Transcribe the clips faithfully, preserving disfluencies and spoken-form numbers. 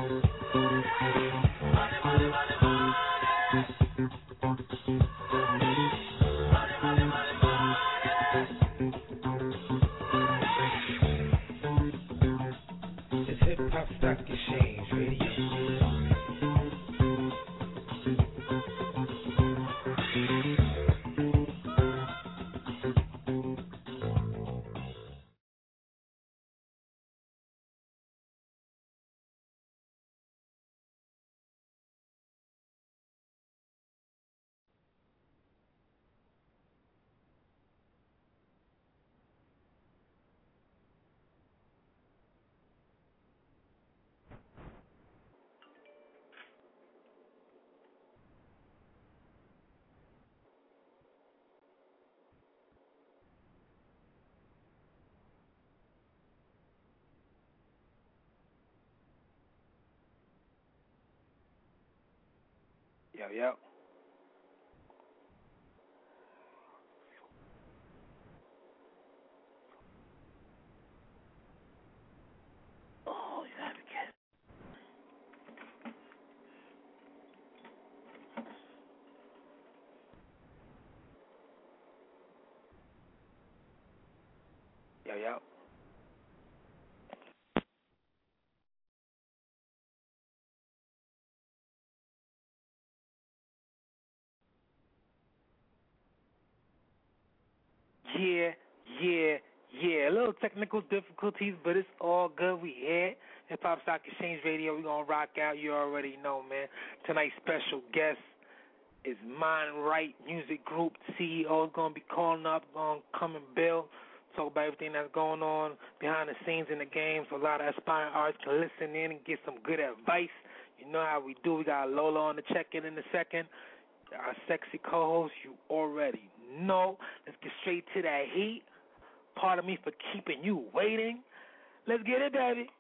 It's Hip Hop Stock Exchange Radio. Yo, yo. Oh, you have to get. Yo, yo. Yeah, yeah, yeah. A little technical difficulties, but it's all good. We here. Hip Hop Stock Exchange Radio. We gonna rock out. You already know, man. Tonight's special guest is Mind Right Music Group. C E O is gonna be calling up, gonna come and build, talk about everything that's going on behind the scenes in the game, so a lot of aspiring artists can listen in and get some good advice. You know how we do. We got Lola on the check-in in a second. Our sexy co-host, you already know. Let's get straight to that heat. Pardon me for keeping you waiting. Let's get it, baby.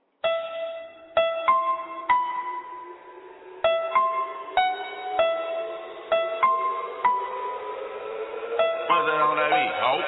What's that on that beat, ho?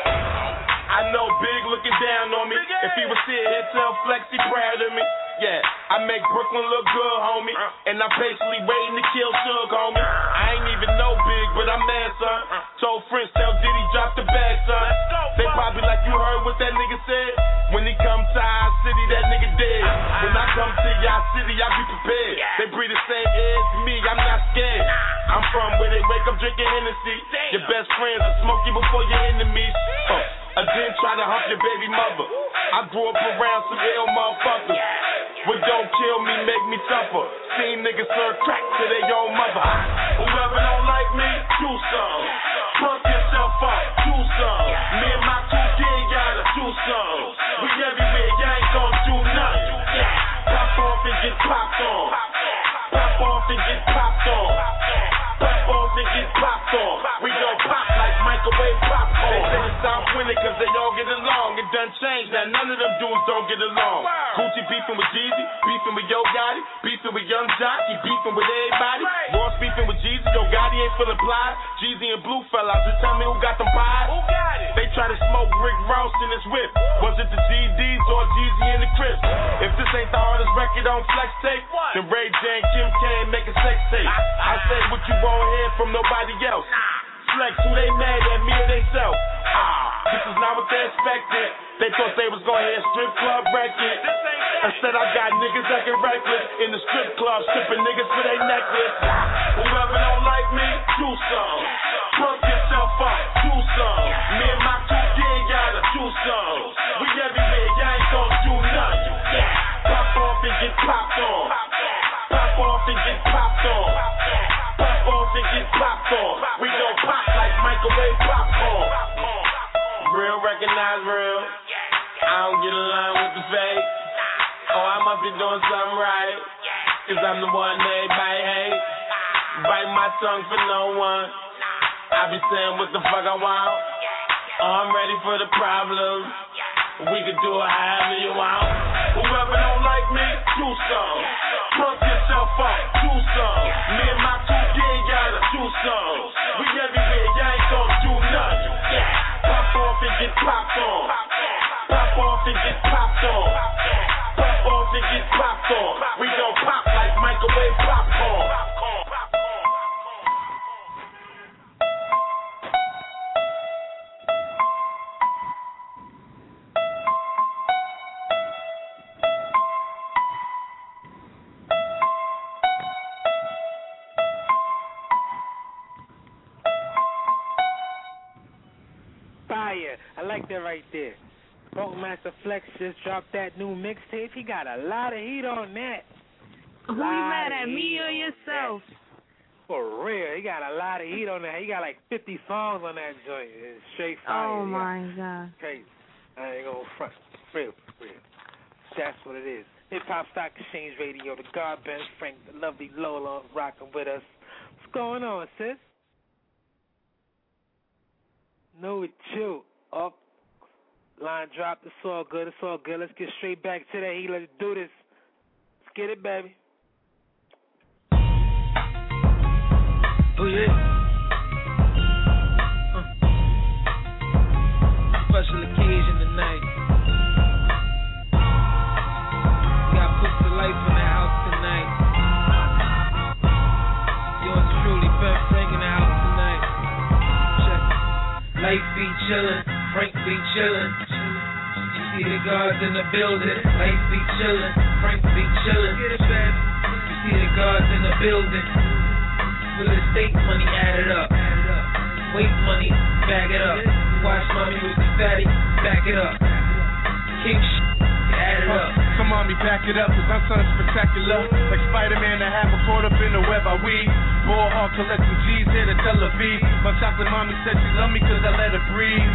I know Big looking down on me. If he was here, he'd tell Flex he proud of me. Yeah, I make Brooklyn look good, homie. And I'm patiently waiting to kill Suge, homie. I ain't even know Big, but I'm mad, son. Told French, tell Diddy, drop the bag, son. They probably like, you heard what that nigga said? When he come to our city, that nigga dead. When I come to y'all city, I be prepared. They breathe the same air as me, I'm not scared. I'm from where they wake up drinking Hennessy. Your best friends will smoke you before your enemies. Uh, I didn't try to hump your baby mother. I grew up around some ill motherfuckers. What don't kill me make me tougher. Seen niggas serve crack to their own mother. Whoever don't like me, do some. Pump yourself up, do some. Me and my two gang gotta do some. We everywhere, y'all ain't gon' do nothing. Pop off and get popped on. Pop off and get popped on. Pop off and get popped on. We gon' pop like microwave popcorn. They say it's South winning cause they all get along. It done changed, now none of them dudes don't get along. Gucci beefing with Jeezy, beefing with Yo Gotti, beefing with Young Jock, he beefing with everybody. Ross beefing with Jeezy, Yo Gotti ain't feeling plied. Jeezy and Blue fellas, just tell me who got them pies. Who got it? They try to smoke Rick Ross in his whip. Was it the G Ds or Jeezy in the Crips? If this ain't the hardest record on Flex Tape, then Ray J and Kim K make a sex tape. I say what you won't hear from nobody else. Flex, who they mad at, me or they self? Ah, this is not what they expected. They thought they was gonna hear strip club record. Instead I got niggas acting reckless in the strip club, stripping niggas for their necklace. Whoever don't like me, do some. Pump yourself up, do some. Me and my two gang gotta do some. We everywhere, y'all ain't gon' do nothing. Pop off and get popped on. Pop off and get popped on. Pop off and get popped on. We gon' pop like microwave popcorn. Real recognize real. I don't get along with the fake. Oh, I must be doing something right. Cause I'm the one everybody hate. Bite my tongue for no one. I be saying what the fuck I want. Oh, I'm ready for the problems. We can do it however you want. Whoever don't like me, do some. Pump yourself up, do some. Me and my two gang gotta do some. We everywhere, y'all ain't gon' do nothing. Pop off and get popped on. Pop off and get popped on. Pop off and get popped on. We gon' pop like right there. Funkmaster Flex just dropped that new mixtape. He got a lot of heat on that. Who you mad at, me or yourself? For real, he got a lot of heat on that. He got like fifty songs on that joint. It's straight fire. Oh my God. Crazy. I ain't gonna front. Real, real. That's what it is. Hip Hop Stock Exchange Radio, the God Ben Frank, the lovely Lola rocking with us. What's going on, sis? No, with you. Up. Line dropped. It's all good. It's all good. Let's get straight back to that heat. Let's do this. Let's get it, baby. Oh, yeah. Uh. Special occasion tonight. We got Push the Life in the house tonight. Yours truly, Ben Frank in the house tonight. Check. Life be chillin', Frank be chillin'. You see the guards in the building. Life be chillin', Frank be chillin'. You see the guards in the building. Real estate money added up. Weight money, bag it up. Watch mommy with the fatty, back it up. King shit, add it up. Come on, me back it up, cause I'm something spectacular. Like Spider-Man, I have a caught up in the web I weave. Ball hard collecting G's here to Tel Aviv. My chocolate mommy said she love me cause I let her breathe.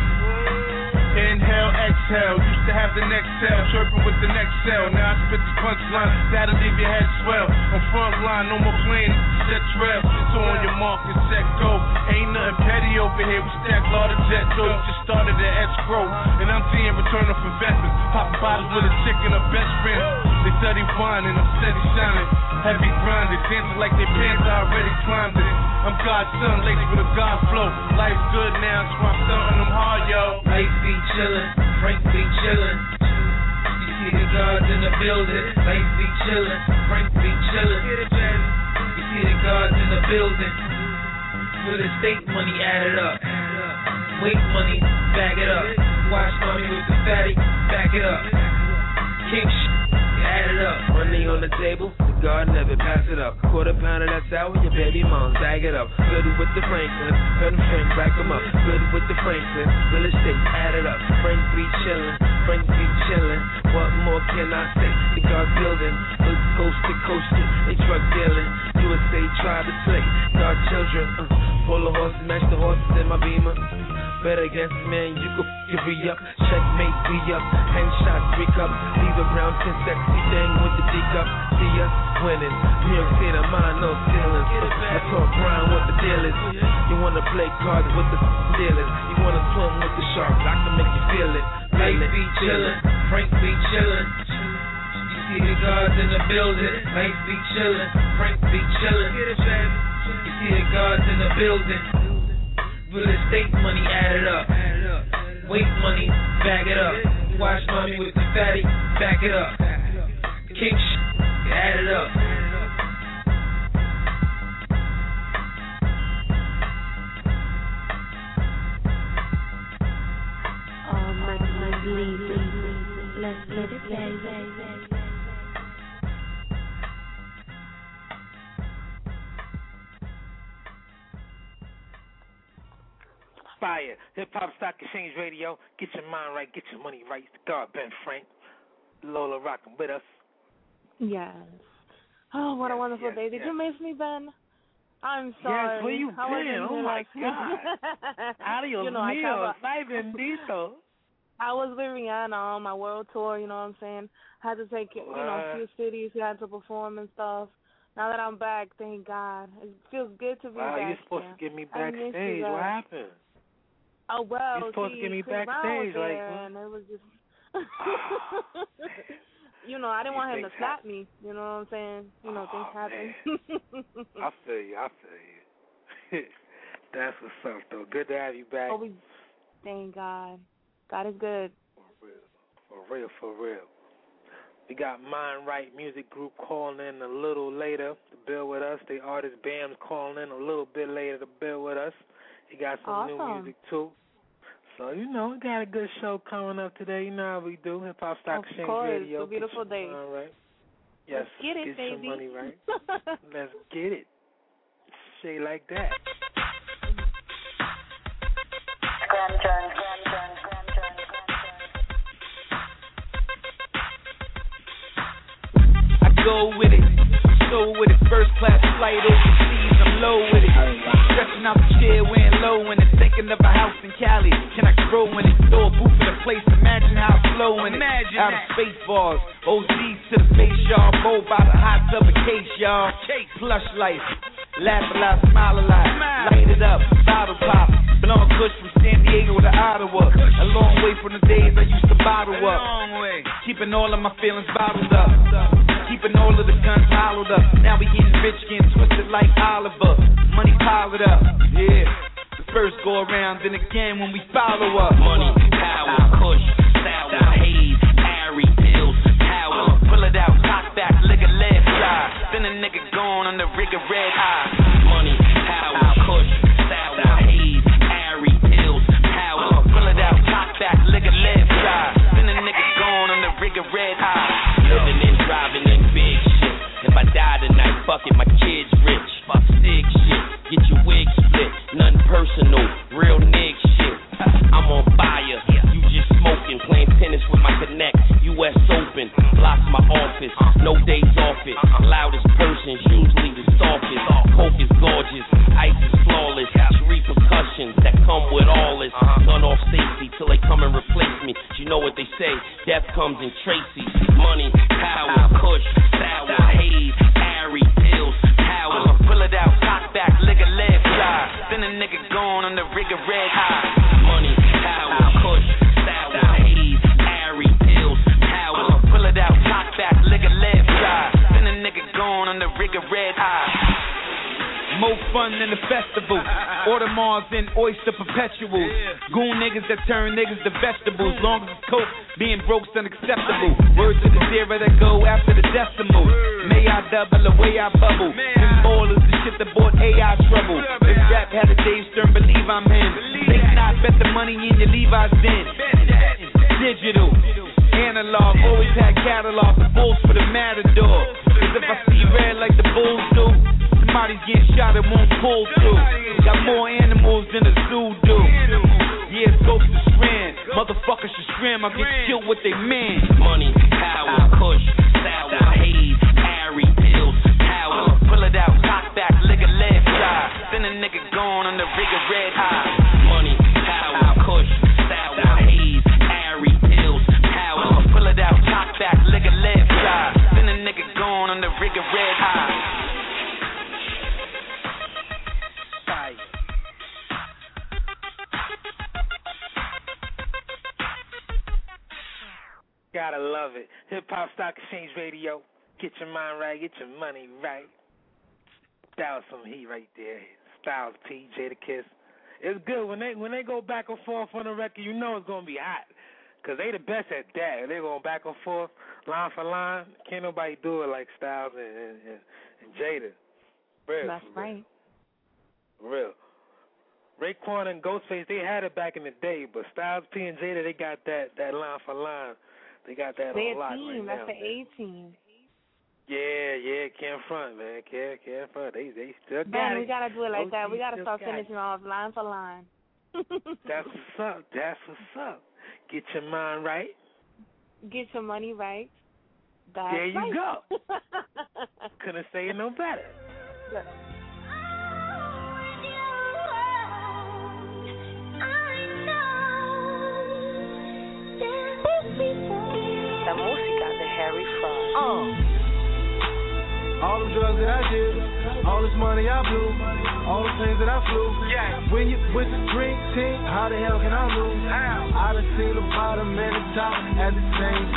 Inhale, exhale, used to have the next tail, chirping with the next cell. Now I spit the punchline, that'll leave your head swell. On front line, no more playing, set trail. So on your mark and set go. Ain't nothing petty over here, we stack a lot of jet dough. Just started at escrow, and I'm seeing return of investments. Popping bottles with a chick and a best friend. They study wine and I'm steady shining. Heavy grinded, dancing like they pants, I already climbed it. I'm God's son, laced with a God flow. Life's good now, so I'm stunting them hard, yo. Life be chillin', Frank be chillin'. You see the guards in the building. Life be chillin', Frank be chillin'. You see the guards in the building. Real estate money added up. Weight money, bag it up. Watch mommy with the fatty, back it up. King shit, add it up. Money on the table, the guard never pass it up. Quarter pound of that sour, your baby mom, bag it up. Good with the Franklin, Ben Frank, back him up. Good with the Franklin, real estate, add it up. Frank be chillin', Frank be chillin'. What more can I say? The guard building, look coast to coast, they truck dealing. U S A try to slay, guard children. Uh, pull a horse, match the horses in my Beamer. Bet against man, you could f***ing re-up. Checkmate, re-up. Headshots, three cups. Leave around ten sexy thing with the D-cup. See us winning. New York State of mind, no ceilings. I talk grind with the dealers. You wanna play cards with the dealers. You wanna swim with the sharks. I can make you feel it. Life be chillin', Frank be chillin'. You see the guards in the building. Life be chillin', Frank be chillin'. You see the guards in the building. Real estate money added up. Weight money, bag it up. Watch mommy with the fatty, back it up. King shit, add it up. Oh my, my baby, let's get it, baby. Fire. Hip Hop Stock Exchange Radio. Get your mind right. Get your money right. It's the God Ben Frank. Lola rocking with us. Yes. Oh, what yes, a wonderful yes, day. Did yes. you miss me, Ben? I'm sorry. Yes, where you I been? Oh, my like, God. Adios you know, mío. I, bendito. I was with Rihanna on my world tour, you know what I'm saying? I had to take, you know, a few cities. We had to perform and stuff. Now that I'm back, thank God. It feels good to be wow, back. Wow, you're supposed here. to get me I miss backstage. you What guys. happened? Oh, well, you're supposed see, to get me Chris Brown backstage. was there, Like, huh? and it was just... You know, I didn't want him to slap happen. me. You know what I'm saying? You know, oh, things happen. I feel you. I feel you. That's what's up, though. Good to have you back. Oh, we, thank God. God is good. For real. For real, for real. We got Mind Right Music Group calling in a little later to build with us. The artist Bam's calling in a little bit later to build with us. He got some awesome. new music, too. So, you know, we got a good show coming up today. You know how we do. Hip Hop Stock of Exchange course. Radio. It's a beautiful day. All right. Yes. Let's get it, get baby. Some money, right? Let's get it. Say like that. Grand turn, grand turn, grand turn, grand turn. go with it. I'm so with it. First class flight overseas, I'm low with it. Stretching out the chair, wearing low in it. Thinking of a house in Cali. Can I grow in it? Throw a booth in the place. Imagine how it's flow in it. Imagine out of space bars. O Gs to the face, y'all. Bow by the hot tub of case, y'all. Plush life. Laugh a lot, smile a lot. Light it up, bottle pop. Blowing kush from San Diego to Ottawa. A long way from the days I used to bottle up. Keeping all of my feelings bottled up. Keeping all of the guns hollowed up. Now we getting rich, getting twisted like Oliver. Money piled up, yeah. The first go around, then again when we follow up. Money, power, kush, sour, haze, Harry, pills, power. Pull it out, cock back, lick a lead fly. Then a nigga gone on the rig of red eye. Money, power, kush, sour, haze, Harry, pills, power. Pull it out, cock back, lick a lead fly. Then a nigga gone on the rig of red eye. Living and driving in big shit. If I die tonight, fuck it, my kids rich. Fuck sick shit, get your wig split. Nothing personal, real nig shit. I'm on fire, you just smoking. Playing tennis with my connect, U S Open. Blocks my office, no days off it. Loudest person's usually the softest. Coke is gorgeous, ice is flawless. Three percussions that come with all this. Gun off safety till they come and replace me. You know what they say, death comes in Tracy. Money, power, kush, sour, haze, Harry, pills, power. Pull it out, cock back, lick a lead fly. Then a nigga gone on the rig of red high. Money, power, kush, sour, haze, Harry, pills, power. Pull it out, cock back, lick a lead fly. Then a nigga gone on the rig of red high. More fun than the festival. Audemars and oyster perpetuals. Goon niggas that turn niggas to vegetables. Long as it's coke, being broke's unacceptable. Words to the zero that go after the decimal. May I double the way I bubble. Them ballers, the shit that bought A I trouble. If rap had a Dave Stern, believe I'm him. Think not, bet the money in your Levi's in. Digital, analog, always had catalog. The bulls for the matador. Cause if I see red like the bulls do, somebody's getting shot, it won't pull through. Got more animals than a zoo do. Yeah, it's ghost to strand. Motherfuckers should scram, I'll get killed with they man. Money, power, kush, sour, haze, Harry, pills, power. Pull it out, cock back, lick a lead fly. Then a nigga gone on the rig of red high. Money, power, kush, sour, haze, Harry, pills, power. Pull it out, cock back, lick a lead fly. Then a nigga gone on the rig of red high. Gotta love it. Hip Hop Stock Exchange Radio. Get your mind right, get your money right. That was some heat right there. Styles P, Jadakiss. It's good when they when they go back and forth on the record. You know it's gonna be hot, cause they the best at that. They going back and forth, line for line. Can't nobody do it like Styles and and, and, and Jada. Real. That's right. Real. Raekwon and Ghostface, they had it back in the day, but Styles P and Jada, they got that that line for line. They got that They're a lot a team. right That's now. the A team. Yeah, yeah, can't front, man. Can't, can't front. They, they still got Man, it. we gotta do it like O G that. We gotta still start got finishing it. off line for line. That's what's up. That's what's up. Get your mind right. Get your money right. That's there you right. go. Couldn't say it no better. Good. La música de Harry Fraud. Uh. All the drugs that I did, all this money I blew, all the things that I flew. Yeah. When you with the dream team, how the hell can I lose? How? I done seen the bottom and the top at the same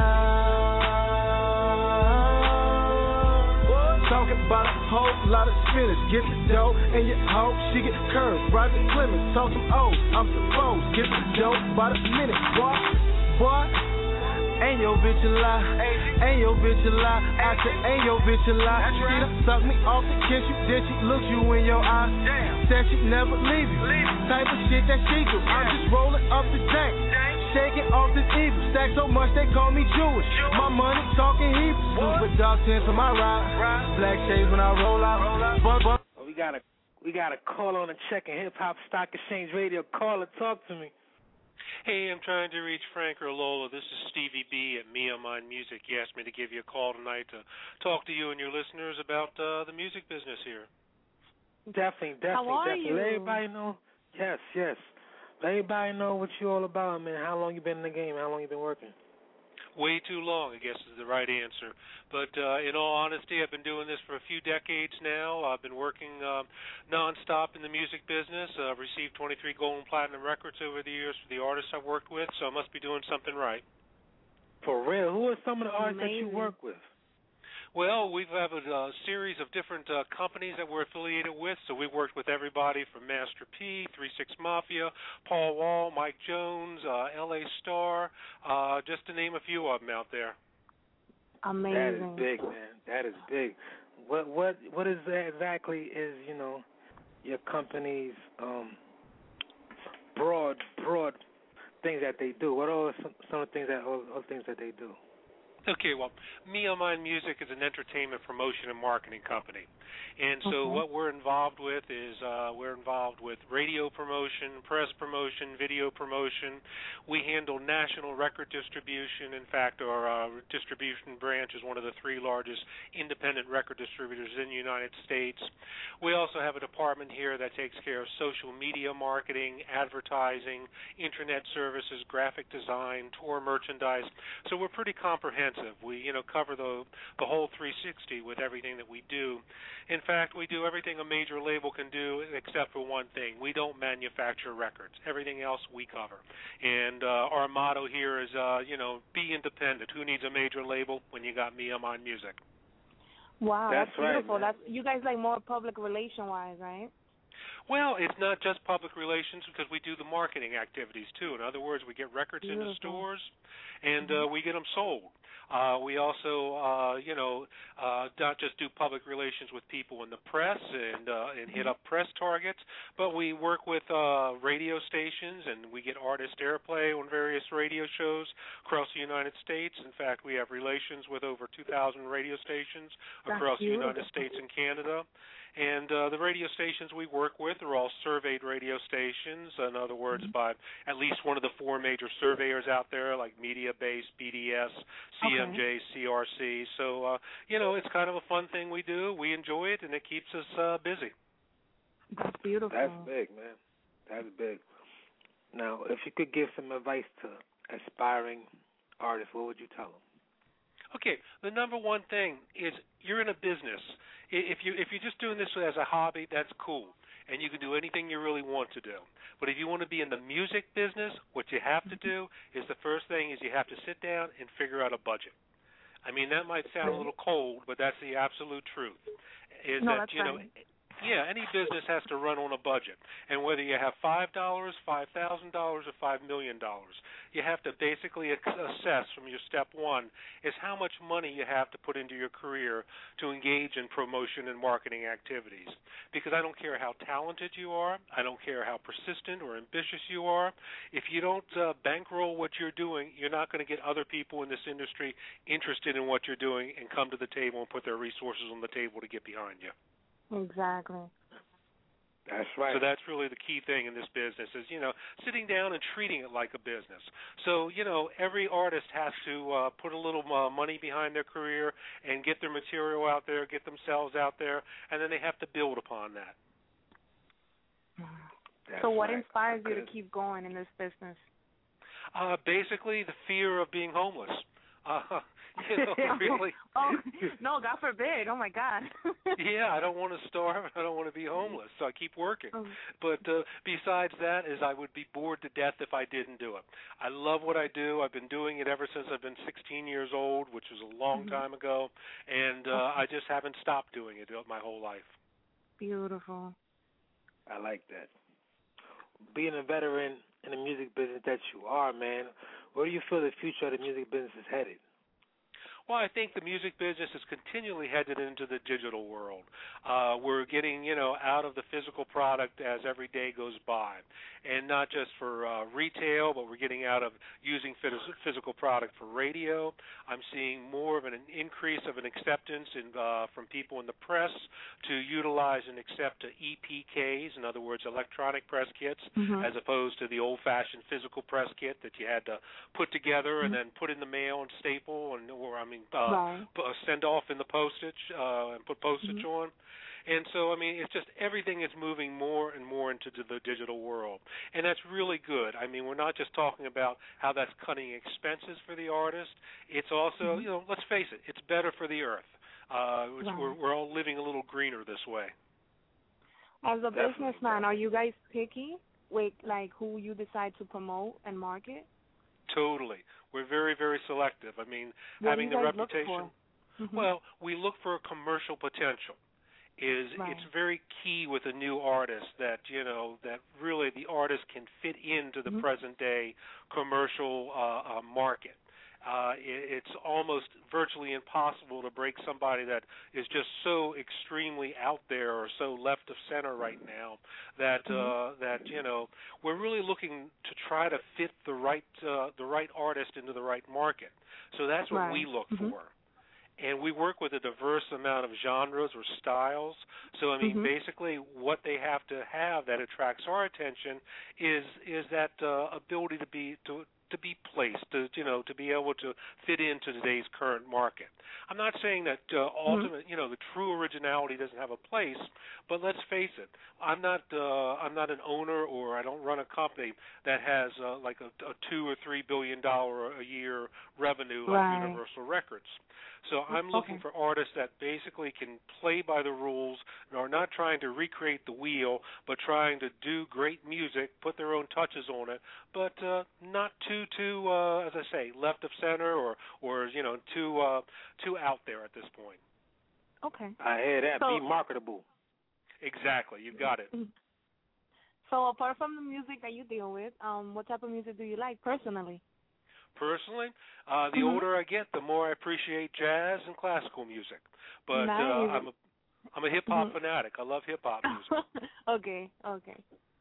time. Talking about a whole lot of spinach. Get the dough and your hoe, she get curved. Roger Clemens, talk some O's. I'm supposed get the dough by the minute. Boy, boy. Ain't your bitch a lie, ain't your bitch a lie. I said, ain't your bitch a lie. She done suck me off to kiss you, then she look you in your eyes. Said she'd never leave you, type of shit that she do. I'm just rolling up the dank, shaking off this evil. Stack so much they call me Jewish. My money talking Hebrew. Super dark tints on my ride, black shades when I roll out. Bun, bun. We got a we got a call on a check in Hip Hop Stock Exchange Radio. Call or talk to me. Hey, I'm trying to reach Frank or Lola. This is Stevie B at Me On Mind Music. He asked me to give you a call tonight to talk to you and your listeners about uh, the music business here. Definitely, definitely, How are definitely. you? Let everybody know. Yes, yes. Let everybody know what you all about, man. How long you been in the game? How long you been working? Way too long, I guess, is the right answer. But uh, in all honesty, I've been doing this for a few decades now. I've been working um, nonstop in the music business. Uh, I've received twenty-three gold and platinum records over the years for the artists I've worked with, so I must be doing something right. For real? Who are some of the artists Amazing. that you work with? Well, we have a uh, series of different uh, companies that we're affiliated with. So we've worked with everybody from Master P, three six Mafia, Paul Wall, Mike Jones, uh, L A Star, uh, just to name a few of them out there. Amazing. That is big, man. That is big. What what what is that exactly is, you know, your company's um, broad broad things that they do? What are some, some of the things that all, all the things that they do? Okay, well, Me On Mind Music is an entertainment promotion and marketing company. And so okay. what we're involved with is uh, we're involved with radio promotion, press promotion, video promotion. We handle national record distribution. In fact, our uh, distribution branch is one of the three largest independent record distributors in the United States. We also have a department here that takes care of social media marketing, advertising, internet services, graphic design, tour merchandise. So we're pretty comprehensive. We, you know, cover the the whole three sixty with everything that we do. In fact, we do everything a major label can do except for one thing. We don't manufacture records. Everything else we cover. And uh, our motto here is, uh, you know, be independent. Who needs a major label when you got Me On Mind Music? Wow, that's, that's right, beautiful. man. That's you guys like more public relation wise, right? Well, it's not just public relations because we do the marketing activities too. In other words, we get records Beautiful. into stores and uh, we get them sold. Uh, we also, uh, you know, uh, not just do public relations with people in the press and uh, and hit up press targets, but we work with uh, radio stations and we get artist airplay on various radio shows across the United States. In fact, we have relations with over two thousand radio stations That's across beautiful. the United States and Canada. And uh, the radio stations we work with are all surveyed radio stations. In other words, mm-hmm. by at least one of the four major surveyors out there, like Mediabase, B D S, C M J, okay. C R C. So, uh, you know, it's kind of a fun thing we do. We enjoy it, and it keeps us uh, busy. That's beautiful. That's big, man. That's big. Now, if you could give some advice to aspiring artists, what would you tell them? Okay, the number one thing is you're in a business. If you if you're just doing this as a hobby, that's cool, and you can do anything you really want to do. But if you want to be in the music business, what you have to do is the first thing is you have to sit down and figure out a budget. I mean, that might sound a little cold, but that's the absolute truth. Is no, that that's you know. right. Yeah, any business has to run on a budget. And whether you have five dollars, five thousand dollars, or five million dollars, you have to basically assess from your step one is how much money you have to put into your career to engage in promotion and marketing activities. Because I don't care how talented you are, I don't care how persistent or ambitious you are, if you don't uh, bankroll what you're doing, you're not going to get other people in this industry interested in what you're doing and come to the table and put their resources on the table to get behind you. Exactly. That's right. So that's really the key thing in this business is, you know, sitting down and treating it like a business. So, you know, every artist has to uh, put a little uh, money behind their career and get their material out there, get themselves out there, and then they have to build upon that. That's so what right. inspires you to keep going in this business? Uh, basically, the fear of being homeless. Uh, you know, really. oh, no, God forbid. Oh, my God. Yeah, I don't want to starve. I don't want to be homeless, so I keep working. Oh. But uh, besides that is I would be bored to death if I didn't do it. I love what I do. I've been doing it ever since I've been sixteen years old, which was a long mm-hmm. time ago, and uh, I just haven't stopped doing it my whole life. Beautiful. I like that. Being a veteran in the music business that you are, man, where do you feel the future of the music business is headed? Well, I think the music business is continually headed into the digital world. Uh, we're getting, you know, out of the physical product as every day goes by, and not just for uh, retail, but we're getting out of using phys- physical product for radio. I'm seeing more of an increase of an acceptance in, uh, from people in the press to utilize and accept E P Ks, in other words, electronic press kits, mm-hmm. as opposed to the old-fashioned physical press kit that you had to put together mm-hmm. and then put in the mail and staple, and or I mean, uh, right. p- send off in the postage uh, and put postage mm-hmm. on. And so, I mean, it's just everything is moving more and more into the digital world, and that's really good. I mean, we're not just talking about how that's cutting expenses for the artist. It's also, mm-hmm. you know, let's face it, it's better for the earth. Uh, it's, right. we're, we're all living a little greener this way. As a Definitely, businessman, definitely. are you guys picky with like who you decide to promote and market? Totally. We're very, very selective. I mean, what having do you the guys reputation. Look for? Mm-hmm. Well, we look for a commercial potential. Is right. It's very key with a new artist that, you know, that really the artist can fit into the mm-hmm. present day commercial uh, uh, market. Uh, it, it's almost virtually impossible to break somebody that is just so extremely out there or so left of center right now that uh, that you know we're really looking to try to fit the right uh, the right artist into the right market. So that's what right. we look mm-hmm. for. And we work with a diverse amount of genres or styles. So, I mean, mm-hmm. basically what they have to have that attracts our attention is is that uh, ability to be to to be placed, to you know, to be able to fit into today's current market. I'm not saying that uh, ultimate, mm-hmm. you know, the true originality doesn't have a place, but let's face it, I'm not uh, I'm not an owner or I don't run a company that has uh, like a, a two or three billion dollar a year revenue like right. Universal Records. So I'm looking okay. for artists that basically can play by the rules and are not trying to recreate the wheel, but trying to do great music, put their own touches on it, but uh, not too, too, uh, as I say, left of center or, or you know, too, uh, too out there at this point. Okay. I hear that. So, be marketable. Exactly. You've got it. So apart from the music that you deal with, um, what type of music do you like personally? Personally, uh, the mm-hmm. older I get, the more I appreciate jazz and classical music. But nice. uh, I'm a I'm a hip hop mm-hmm. fanatic. I love hip hop music. okay, okay.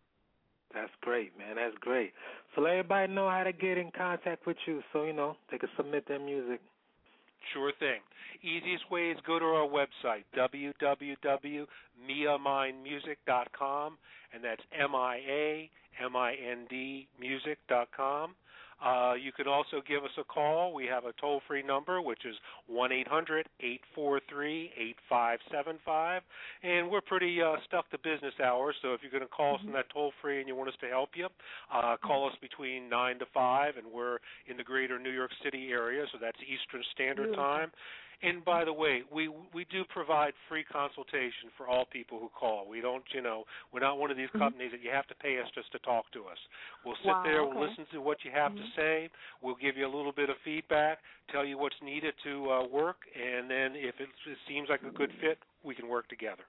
That's great, man. That's great. So let everybody know how to get in contact with you, so you know they can submit their music. Sure thing. Easiest way is go to our website, w w w dot mia mind music dot com, and that's M I A M I N D music dot com. Uh, you can also give us a call. We have a toll-free number, which is one eight hundred eight four three eight five seven five. And we're pretty uh, stuck to business hours, so if you're going to call mm-hmm. us on that toll-free and you want us to help you, uh, call us between nine to five, and we're in the greater New York City area, so that's Eastern Standard Beautiful. Time. And by the way, we we do provide free consultation for all people who call. We don't, you know, we're not one of these companies that you have to pay us just to talk to us. We'll sit wow, there, okay. we'll listen to what you have mm-hmm. to say, we'll give you a little bit of feedback, tell you what's needed to uh, work, and then if it, it seems like a good fit, we can work together.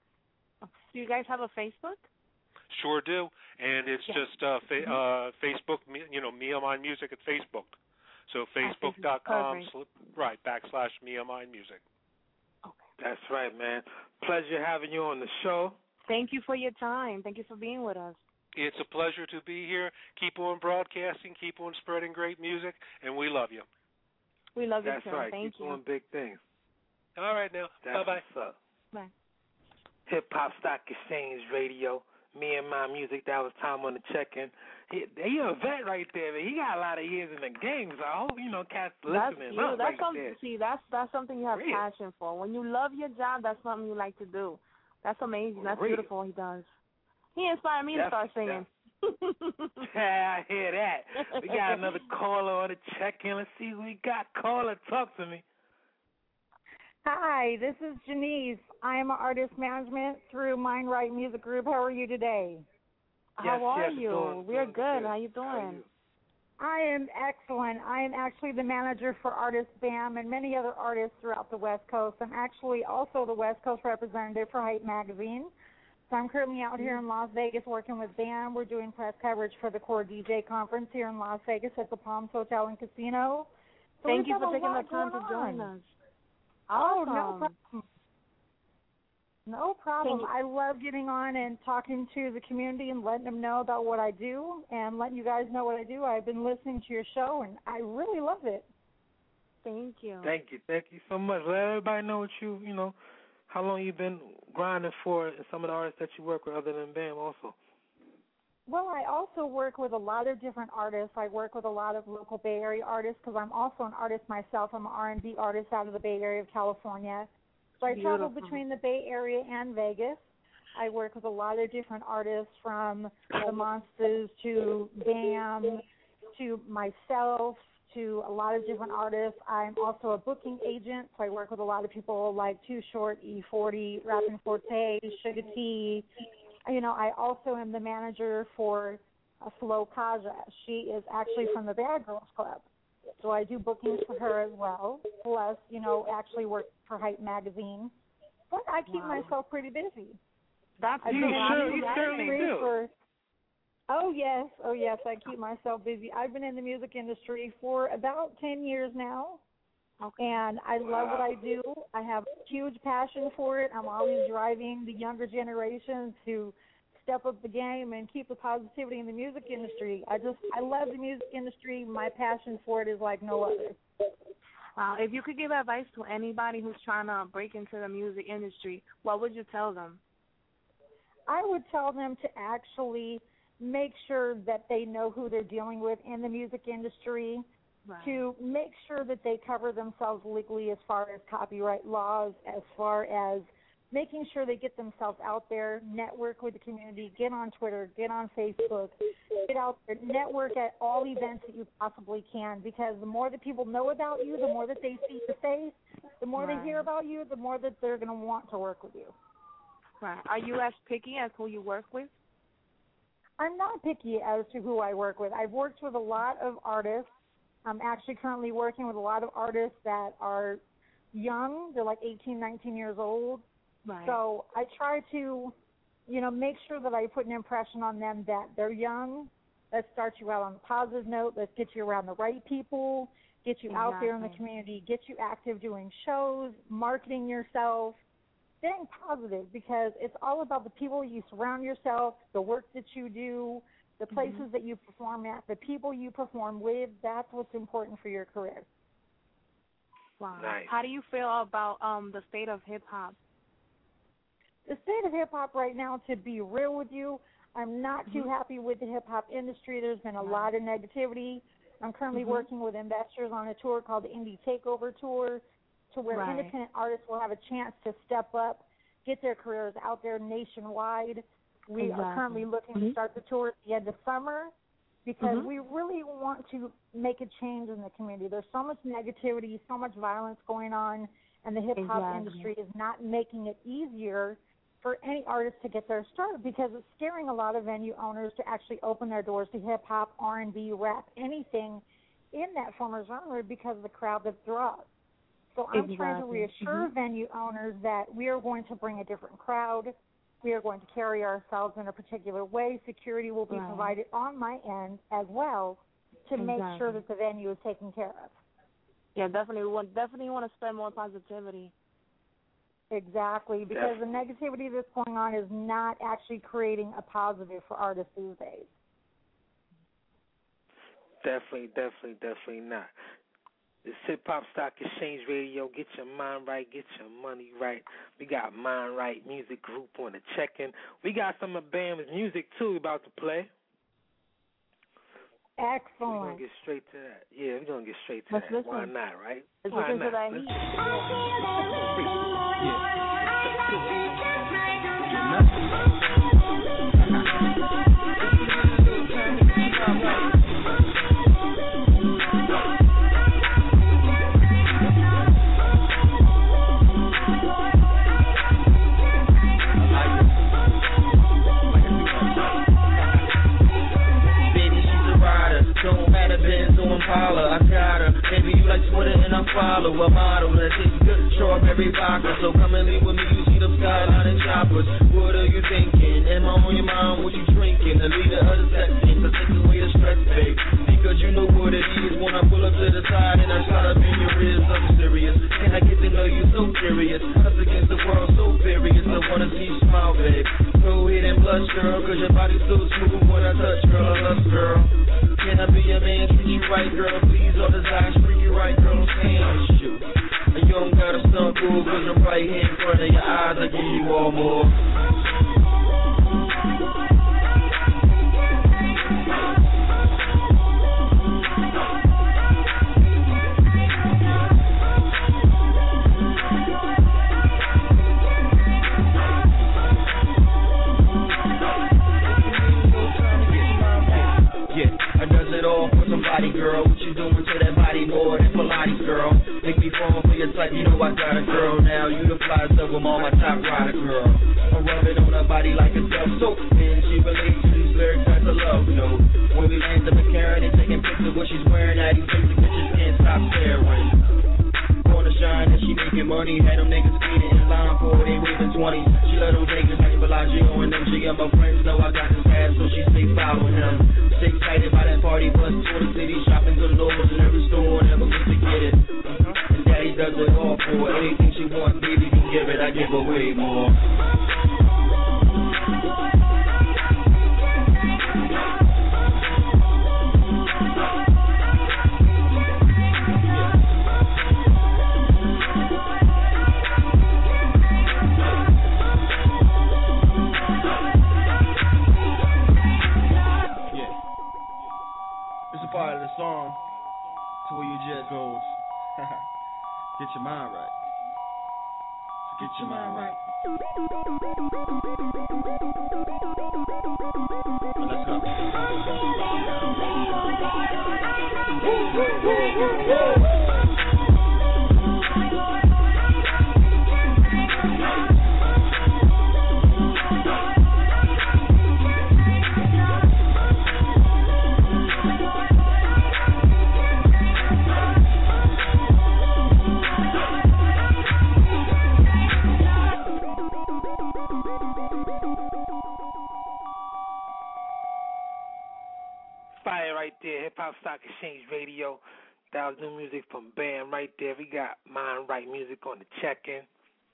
Do you guys have a Facebook? Sure do, and it's yeah. just uh, fa- mm-hmm. uh, Facebook, you know, Mia Mind Music at Facebook. So facebook dot com, right, backslash Mia Mind Music. Okay. That's right, man. Pleasure having you on the show. Thank you for your time. Thank you for being with us. It's a pleasure to be here. Keep on broadcasting, keep on spreading great music, and we love you. We love you That's too. right. Thank keep you. doing big things. All right, now. That's Bye-bye. What's up. Bye. Hip Hop Stock Exchange Radio. Me and my music. That was Tom on the check-in. He, he a vet right there. Man. He got a lot of years in the game, so I hope you know cats listening. That's you. That's right something. there. See, that's that's something you have Real. passion for. When you love your job, that's something you like to do. That's amazing. That's Real. beautiful. He does. He inspired me That's, to start singing. Yeah, I hear that. We got another caller on the check-in. Let's see who we got. Caller, talk to me. Hi, this is Janice. I am an artist management through Mind Right Music Group. How are you today? Yes, How are yes, you? doing, We're doing good. good. How you doing? How are you? I am excellent. I am actually the manager for Artist BAM and many other artists throughout the West Coast. I'm actually also the West Coast representative for Hype Magazine. So I'm currently out here in Las Vegas working with BAM. We're doing press coverage for the Core D J Conference here in Las Vegas at the Palms Hotel and Casino. So Thank you got for a taking the lot time to going join on. us. Oh, awesome. no problem. No problem. You- I love getting on and talking to the community and letting them know about what I do and letting you guys know what I do. I've been listening to your show, and I really love it. Thank you. Thank you. Thank you so much. Let everybody know what you, you know, how long you've been grinding for and some of the artists that you work with other than BAM also. Well, I also work with a lot of different artists. I work with a lot of local Bay Area artists because I'm also an artist myself. I'm an R and B artist out of the Bay Area of California. So I Beautiful. travel between the Bay Area and Vegas. I work with a lot of different artists from the Monsters to BAM to myself to a lot of different artists. I'm also a booking agent, so I work with a lot of people like Too Short, E forty, Rappin' Forte, Sugar T. You know, I also am the manager for uh, Flo Kaja. She is actually from the Bad Girls Club. So I do bookings for her as well, plus, you know, actually work for Hype Magazine. But I keep wow. myself pretty busy. That's you sure, you certainly do. For, oh, yes. Oh, yes, I keep myself busy. I've been in the music industry for about ten years now, okay. and I love wow. what I do. I have a huge passion for it. I'm always driving the younger generation to step up the game and keep the positivity in the music industry. I just, I love the music industry. My passion for it is like no other. Wow. If you could give advice to anybody who's trying to break into the music industry, what would you tell them? I would tell them to actually make sure that they know who they're dealing with in the music industry, right. to make sure that they cover themselves legally as far as copyright laws, as far as making sure they get themselves out there, network with the community, get on Twitter, get on Facebook, get out there, network at all events that you possibly can, because the more that people know about you, the more that they see your face, the more right. they hear about you, the more that they're going to want to work with you. Right. Are you as picky as who you work with? I'm not picky as to who I work with. I've worked with a lot of artists. I'm actually currently working with a lot of artists that are young. They're like eighteen, nineteen years old. Right. So I try to, you know, make sure that I put an impression on them that they're young. Let's start you out on a positive note. Let's get you around the right people, get you exactly. out there in the community, get you active doing shows, marketing yourself, staying positive, because it's all about the people you surround yourself, the work that you do, the places mm-hmm. that you perform at, the people you perform with. That's what's important for your career. Wow. Nice. How do you feel about um, the state of hip-hop? The state of hip-hop right now, to be real with you, I'm not mm-hmm. too happy with the hip-hop industry. There's been a right. lot of negativity. I'm currently mm-hmm. working with investors on a tour called the Indie Takeover Tour, to where right. independent artists will have a chance to step up, get their careers out there nationwide. We exactly. are currently looking mm-hmm. to start the tour at the end of summer, because mm-hmm. we really want to make a change in the community. There's so much negativity, so much violence going on, and the hip-hop exactly. industry is not making it easier for any artist to get their start, because it's scaring a lot of venue owners to actually open their doors to hip-hop, R and B, rap, anything in that form of genre, because of the crowd that draws. So I'm exactly. trying to reassure mm-hmm. venue owners that we are going to bring a different crowd. We are going to carry ourselves in a particular way. Security will be right. provided on my end as well to exactly. make sure that the venue is taken care of. Yeah, definitely. We want, definitely want to spread more positivity. Exactly, because the negativity that's going on is not actually creating a positive for artists these days. Definitely, definitely, definitely not. This Hip Hop Stock Exchange Radio. Get your mind right, get your money right. We got Mind Right Music Group on the check-in. We got some of BAM's music, too, about to play. Excellent. We're going to get straight to that. Yeah, we're going to get straight to Let's that. listen. Why not, right? Let's Why listen not? to that Let's heat. I got her. Maybe you like Twitter and I follow a model that tastes good. Strawberry Mary vodka. So come and leave with me, you see them skyline and choppers. What are you thinking? Am I on your mind? What you drinking? The leader of the section, so take away the stress, babe. Because you know what it is when I pull up to the side and I try to be your ears. I'm serious. Can I get to know you so curious? Us against the world so furious. I wanna see you smile, babe. Go ahead and blush, girl, cause your body's so smooth when I touch, girl. I love, girl. Can I be your man, treat you right, girl? Please, all desires, freak you right, girl. I'm saying, shoot. And you don't gotta stunt, cool, cause I'm right here in front of your eyes. I give you all more. Girl, what you doing to that body more than Pilates, girl? Make me fall for your type, you know I got a girl now. You the flyest of them all, my top rider, girl. I rub it on her body like a self-soap, and she relates to these lyrics that's a love note. When we land up in Karen and taking pictures of what she's wearing, now these basic bitches can't stop staring. Gonna shine and she making money, had them niggas speeding in line for they waving twenty. She let them niggas like Bellagio and them. She and my friends know I got this ass, so she stay following him. Stay excited by that party bus, tour the city, shopping to the Lowe's in every store, never wait to get it. And daddy does it all for her. Anything she wants, baby can give it, I give her way more. Part of the song to where you just goes, get your mind right. Get your mind right. Well, let's go. Woo, woo, woo, woo, woo. Right there, Hip Hop Stock Exchange Radio. That was new music from Bam right there. We got Mind Right music on the check-in.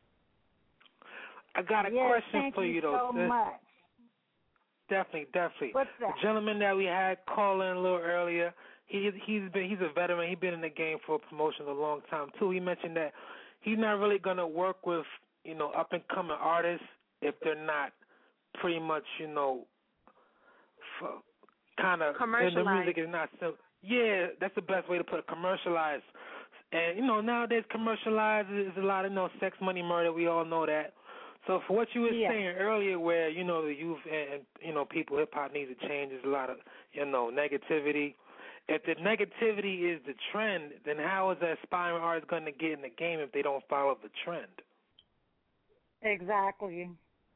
I got a yes, question for you, you though, so sis. Much. Definitely, definitely. What's that? The gentleman that we had call in a little earlier, he he's been he's a veteran. He's been in the game for promotions a long time too. He mentioned that he's not really gonna work with you know up and coming artists if they're not pretty much you know. For, kind of, the music is not so, yeah, that's the best way to put it, commercialized. And, you know, nowadays commercialized is a lot of, you know, sex, money, murder, we all know that. So for what you were yeah. saying earlier where, you know, the youth and, you know, people, hip-hop needs to change, there's a lot of, you know, negativity. If the negativity is the trend, then how is an aspiring artist going to get in the game if they don't follow the trend? Exactly.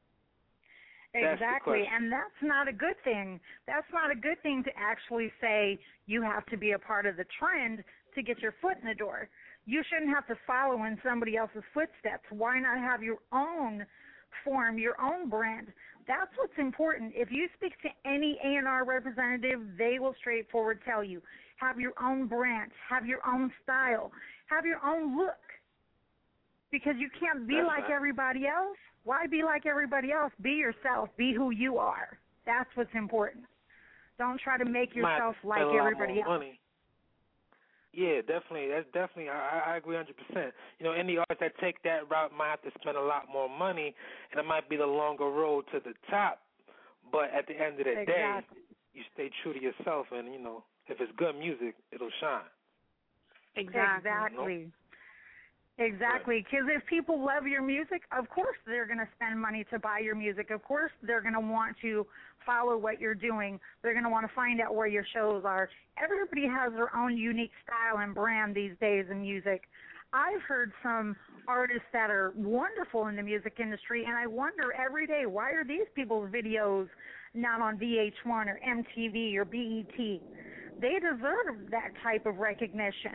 Exactly, and that's not a good thing. That's not a good thing to actually say you have to be a part of the trend to get your foot in the door. You shouldn't have to follow in somebody else's footsteps. Why not have your own form, your own brand? That's what's important. If you speak to any A and R representative, they will straightforward tell you, have your own brand, have your own style, have your own look. Because you can't be that's like right. everybody else. Why be like everybody else? Be yourself. Be who you are. That's what's important. Don't try to make yourself might like everybody else. Money. Yeah, definitely. That's definitely. I, I agree one hundred percent. You know, any artist that take that route might have to spend a lot more money, and it might be the longer road to the top. But at the end of the exactly. day, you stay true to yourself, and you know, if it's good music, it'll shine. Exactly. Exactly. You know? Exactly, because if people love your music, of course they're going to spend money to buy your music. Of course they're going to want to follow what you're doing. They're going to want to find out where your shows are. Everybody has their own unique style and brand these days in music. I've heard some artists that are wonderful in the music industry, and I wonder every day, why are these people's videos not on V H one or M T V or B E T? They deserve that type of recognition.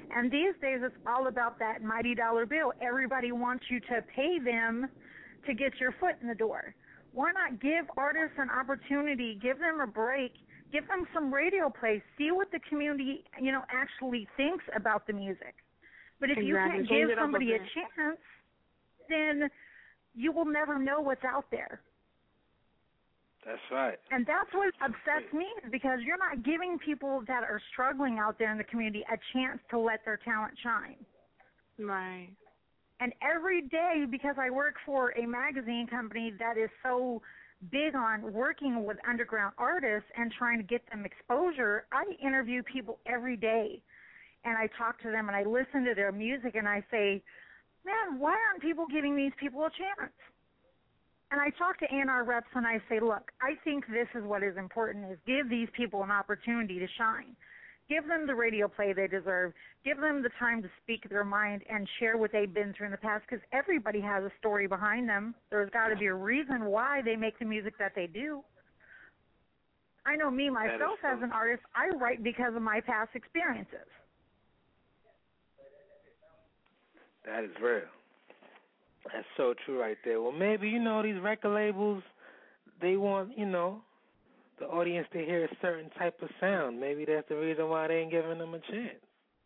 And these days it's all about that mighty dollar bill. Everybody wants you to pay them to get your foot in the door. Why not give artists an opportunity, give them a break, give them some radio play, see what the community, you know, actually thinks about the music. But if exactly. you can't Change give somebody a bit. chance, then you will never know what's out there. That's right. And that's what upsets me, is because you're not giving people that are struggling out there in the community a chance to let their talent shine. Right. And every day, because I work for a magazine company that is so big on working with underground artists and trying to get them exposure, I interview people every day. And I talk to them and I listen to their music and I say, man, why aren't people giving these people a chance? And I talk to A and R reps and I say, look, I think this is what is important, is give these people an opportunity to shine. Give them the radio play they deserve. Give them the time to speak their mind and share what they've been through in the past, because everybody has a story behind them. There's got to be a reason why they make the music that they do. I know me, myself, so as an artist, I write because of my past experiences. That is real. That's so true right there. Well, maybe, you know, these record labels, they want, you know, the audience to hear a certain type of sound. Maybe that's the reason why they ain't giving them a chance.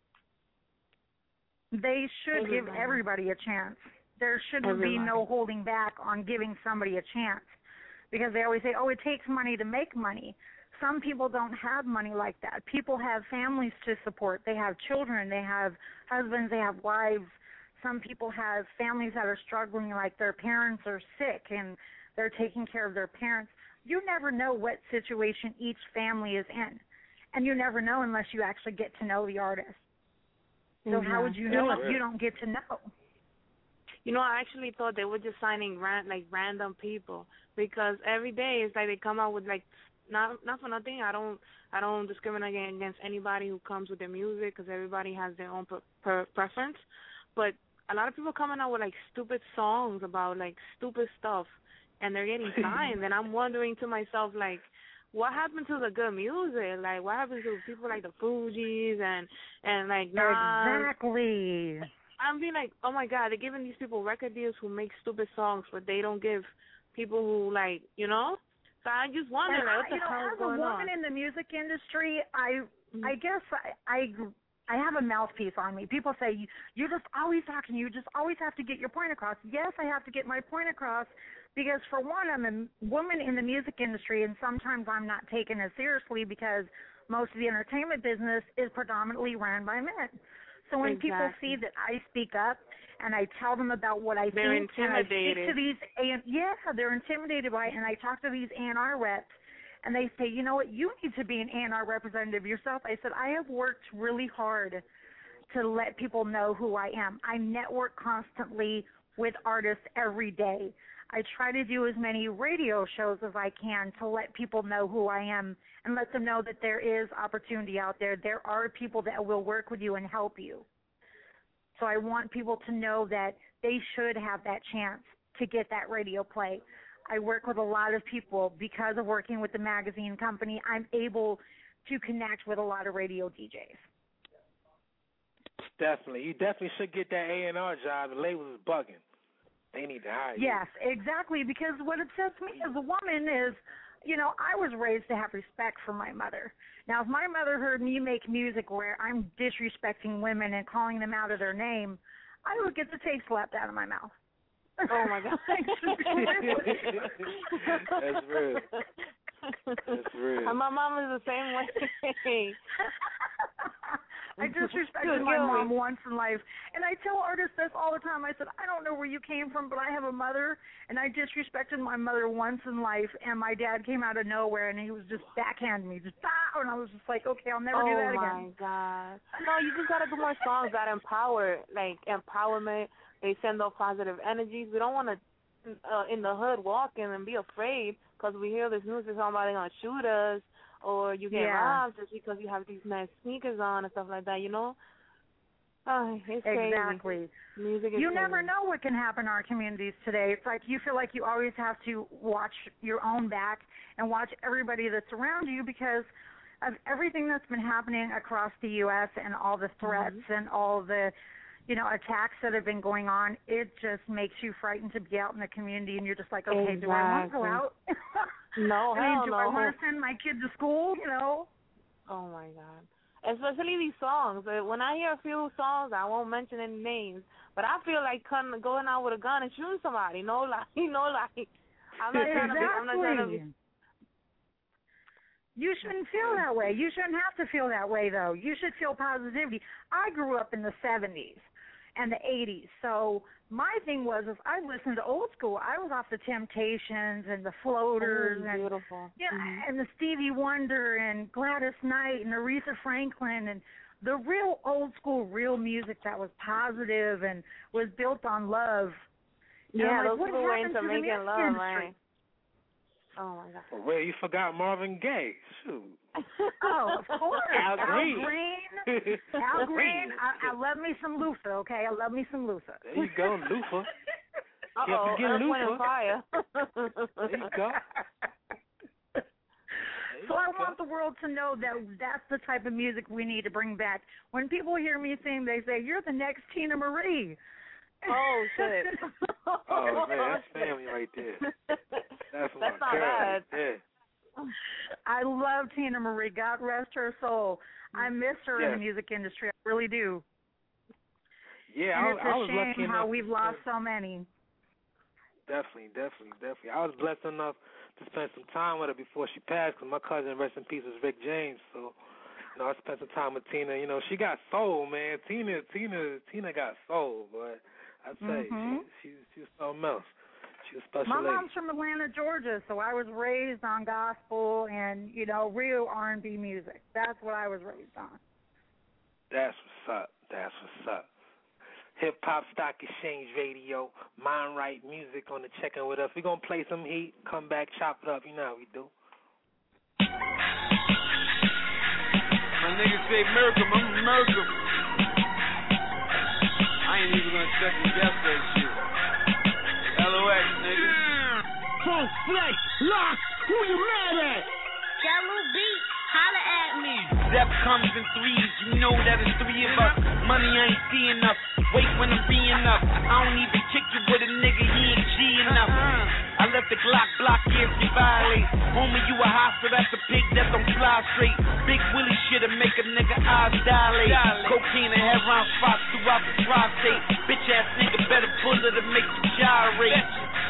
They should everybody. give everybody a chance. There shouldn't everybody. be no holding back on giving somebody a chance, because they always say, oh, it takes money to make money. Some people don't have money like that. People have families to support. They have children. They have husbands. They have wives. Some people have families that are struggling, like their parents are sick and they're taking care of their parents. You never know what situation each family is in, and you never know unless you actually get to know the artist. So mm-hmm. how would you know if you don't get to know? You know, I actually thought they were just signing ran, like random people, because every day it's like they come out with like not not for nothing. I don't I don't discriminate against anybody who comes with their music, because everybody has their own per, per, preference, but a lot of people coming out with like stupid songs about like stupid stuff, and they're getting signed. And I'm wondering to myself, like, what happened to the good music? Like, what happened to people like the Fugees and and like Nas? Exactly. I'm being like, oh my God, they're giving these people record deals who make stupid songs, but they don't give people who, like, you know. So I just wonder, and like, I, what the you know, hell is as going a woman on? in the music industry, I mm-hmm. I guess I. I I have a mouthpiece on me. People say, you, you're just always talking. You just always have to get your point across. Yes, I have to get my point across because, for one, I'm a woman in the music industry, and sometimes I'm not taken as seriously because most of the entertainment business is predominantly ran by men. So when exactly. people see that I speak up and I tell them about what I they're think, and I speak to intimidated. these, and yeah, they're intimidated by it, and I talk to these A and R reps, and they say, you know what, you need to be an A and R representative yourself. I said, I have worked really hard to let people know who I am. I network constantly with artists every day. I try to do as many radio shows as I can to let people know who I am and let them know that there is opportunity out there. There are people that will work with you and help you. So I want people to know that they should have that chance to get that radio play. I work with a lot of people. Because of working with the magazine company, I'm able to connect with a lot of radio D Js. Definitely. You definitely should get that A and R job. The labels is bugging. They need to hire you. Yes, exactly, because what upsets me as a woman is, you know, I was raised to have respect for my mother. Now, if my mother heard me make music where I'm disrespecting women and calling them out of their name, I would get the taste slapped out of my mouth. Oh, my God. That's real. That's real. And my mom is the same way. I disrespected my mom once in life. And I tell artists this all the time. I said, I don't know where you came from, but I have a mother, and I disrespected my mother once in life, and my dad came out of nowhere, and he was just backhanding me, just, ah, and I was just like, okay, I'll never oh do that again. Oh, my God. No, you just got to do more songs that empower, like empowerment. They send off positive energies. We don't want to, uh, in the hood, walk in and be afraid because we hear this news that somebody's going to shoot us, or you get yeah. robbed just because you have these nice sneakers on and stuff like that, you know? Oh, it's exactly. Crazy. Music is you crazy. never know what can happen in our communities today. It's like you feel like you always have to watch your own back and watch everybody that's around you because of everything that's been happening across the U S and all the threats mm-hmm. and all the, you know, attacks that have been going on, it just makes you frightened to be out in the community, and you're just like, okay, exactly. do I want to go out? No, I mean, hell do no. I want to send my kid to school, you know? Oh, my God. Especially these songs. When I hear a few songs, I won't mention any names, but I feel like going out with a gun and shooting somebody. No, like, you know, like, I'm not trying exactly. to be, I'm not trying to be. You shouldn't feel that way. You shouldn't have to feel that way, though. You should feel positivity. I grew up in the seventies and the eighties, so my thing was if I listened to old school, I was off the Temptations and the Floaters oh, and beautiful. yeah, mm-hmm. and the Stevie Wonder and Gladys Knight and Aretha Franklin and the real old school, real music that was positive and was built on love. Yeah, like, those what people happened into to making the love, industry? right? Oh my God. Well, where you forgot Marvin Gaye? Shoot. Oh, of course. Al Green. Al Green. Al Green. I, I love me some Luther, okay? I love me some Luther. There you go, Luther. Uh-oh, Earth, Wind and Fire. There you go. There so I you want the world to know that that's the type of music we need to bring back. When people hear me sing, they say, you're the next Tina Marie. Oh, shit. Oh, man, that's family right there. That's, that's not girl bad. Right there. I love Tina Marie. God rest her soul. I miss her yes. in the music industry. I really do. Yeah, and I, it's a I was shame lucky how enough we've lost so many. Definitely, definitely, definitely. I was blessed enough to spend some time with her before she passed, because my cousin, rest in peace, was Rick James. So, you know, I spent some time with Tina. You know, she got soul, man. Tina, Tina, Tina got soul, but I say mm-hmm. she, she, she was something else. She was a special My lady. mom's from Atlanta, Georgia, so I was raised on gospel and, you know, real R and B music. That's what I was raised on. That's what's up. That's what's up. Hip Hop Stock Exchange Radio, Mind Right Music on the check-in with us. We're going to play some heat, come back, chop it up. You know how we do. My niggas say Merkham, I'm Merkham. I ain't even gonna second guess that shit. L O X, nigga. Funk Flex, Lock, who you mad at? Jello Beat, holla at me. Zep comes in threes, you know that it's three of us. Money I ain't see enough, wait when I'm being up. I don't even kick you with a nigga, he ain't G enough. I left the Glock block here if you violate. Homie, you a hostile, that's a pig that don't fly straight. Big Willie shit'll make a nigga eyes dilate. Cocaine and heroin spots throughout the tri-state. Bitch ass nigga better pull it to make you gyrate.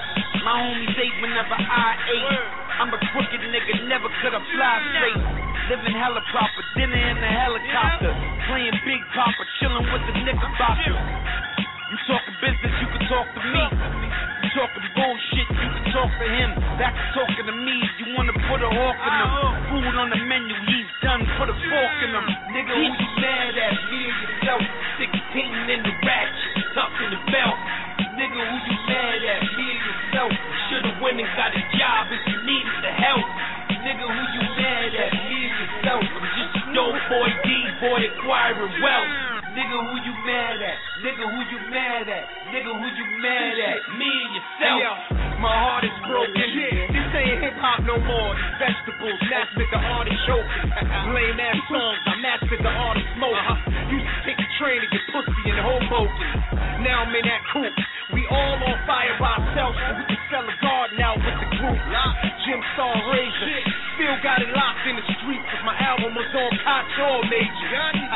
My homies ate whenever I ate. I'm a crooked nigga, never could have fly straight. Living hella proper, dinner in the helicopter. Playing Big Papa, chilling with the Knickerbockers. You talking business, you can talk to me. You talking bullshit, you can talk to him. Back to talking to me, you wanna put a hawk in him. Food on the menu, he's done, put a fork in him. Nigga, who you mad at? Me and yourself, sixteen in the ratchet, tucked in the belt. Nigga, who you mad at? Me and yourself. Should've went and got a job if you needed the help. Nigga, who you mad at? Me and yourself. I'm just a dope boy, D-boy, acquiring wealth. Nigga, who you mad at? Nigga, who you mad at? Nigga, who you mad at? Me and yourself. Yo, my heart is broken. Yeah. This ain't hip-hop no more. These vegetables, mastered the art of choking. Lame ass songs, I mastered the art of smoking. Uh-huh. Used to take a train to get pussy in Hoboken. Now I'm in that coupe. We all on fire by ourselves, but we can sell a garden out with the group. Jim Star Razor. Still got it locked in the streets, cause my album was on Koch all major.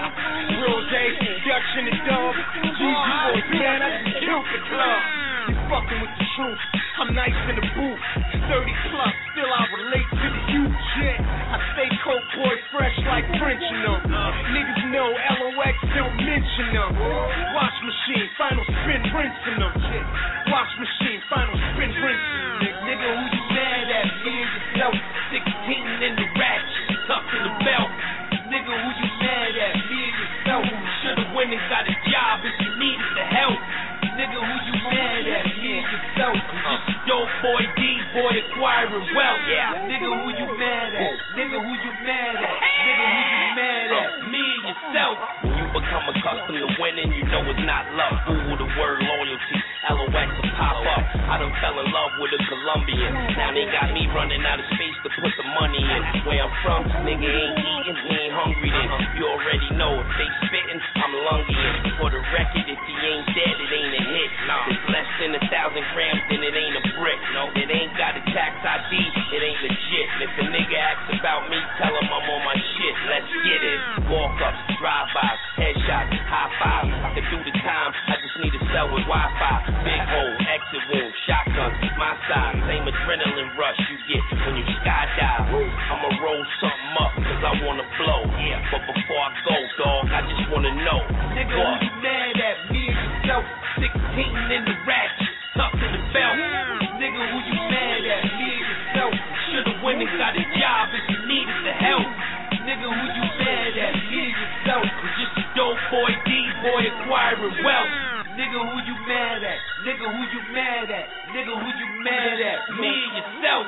Real J, Dutch in the dub. G G boy, man, I just killed the club. You fucking with the truth. I'm nice in the booth. thirty plus, still I relate to the youth shit. I stay coke boy fresh like French in them. Niggas know L O X don't mention them. Wash machine, final spin, rinsing them. Wash machine, final spin, rinsing them. Nigga, who you mad at? Me and yourself. sixteen in the ratchet, tucked in the belt. Nigga, who you mad at? Me and yourself. Should've went and got a job if you needed the help. Nigga, who you mad at? Me and yourself. I'm just a dope boy, D-boy, acquiring wealth. Yeah. Nigga, who you mad at? Nigga, who you mad at? Nigga, who you mad at? Me and yourself. When you become accustomed to winning, you know it's not luck. Fool the word loyalty. L O X will pop up. I done fell in love with a Colombian. Now they got me running out of space to put the money in. Where I'm from, nigga ain't eating, he ain't hungry then. You already know if they spittin', I'm lungian. For the record, if he ain't dead, it ain't a hit. If it's less than a thousand grams, then it ain't a brick. No, it ain't got a tax I D, it ain't legit. If a nigga asks about me, tell him I'm on my shit. Let's get it. Walk-ups, drive-bys, headshots, high fives. I can do the time, I just need a cell with Wi-Fi. Big hole, exit wound, shotgun, my size. Same adrenaline rush you get when you skydive. I'ma roll something up, cause I wanna blow. Yeah, but before I go, dog, I just wanna know. Nigga, who you mad at? Me and yourself, sixteen in the ratchet, tucked in the belt. Nigga, who you mad at? Me and yourself. Should've went and got a job if you needed the help. Nigga, who you mad at? Me and yourself. You're just a dope boy, D-boy acquiring wealth. Nigga, who you mad at? Nigga, who you mad at? Nigga, who you mad at? Me and yourself.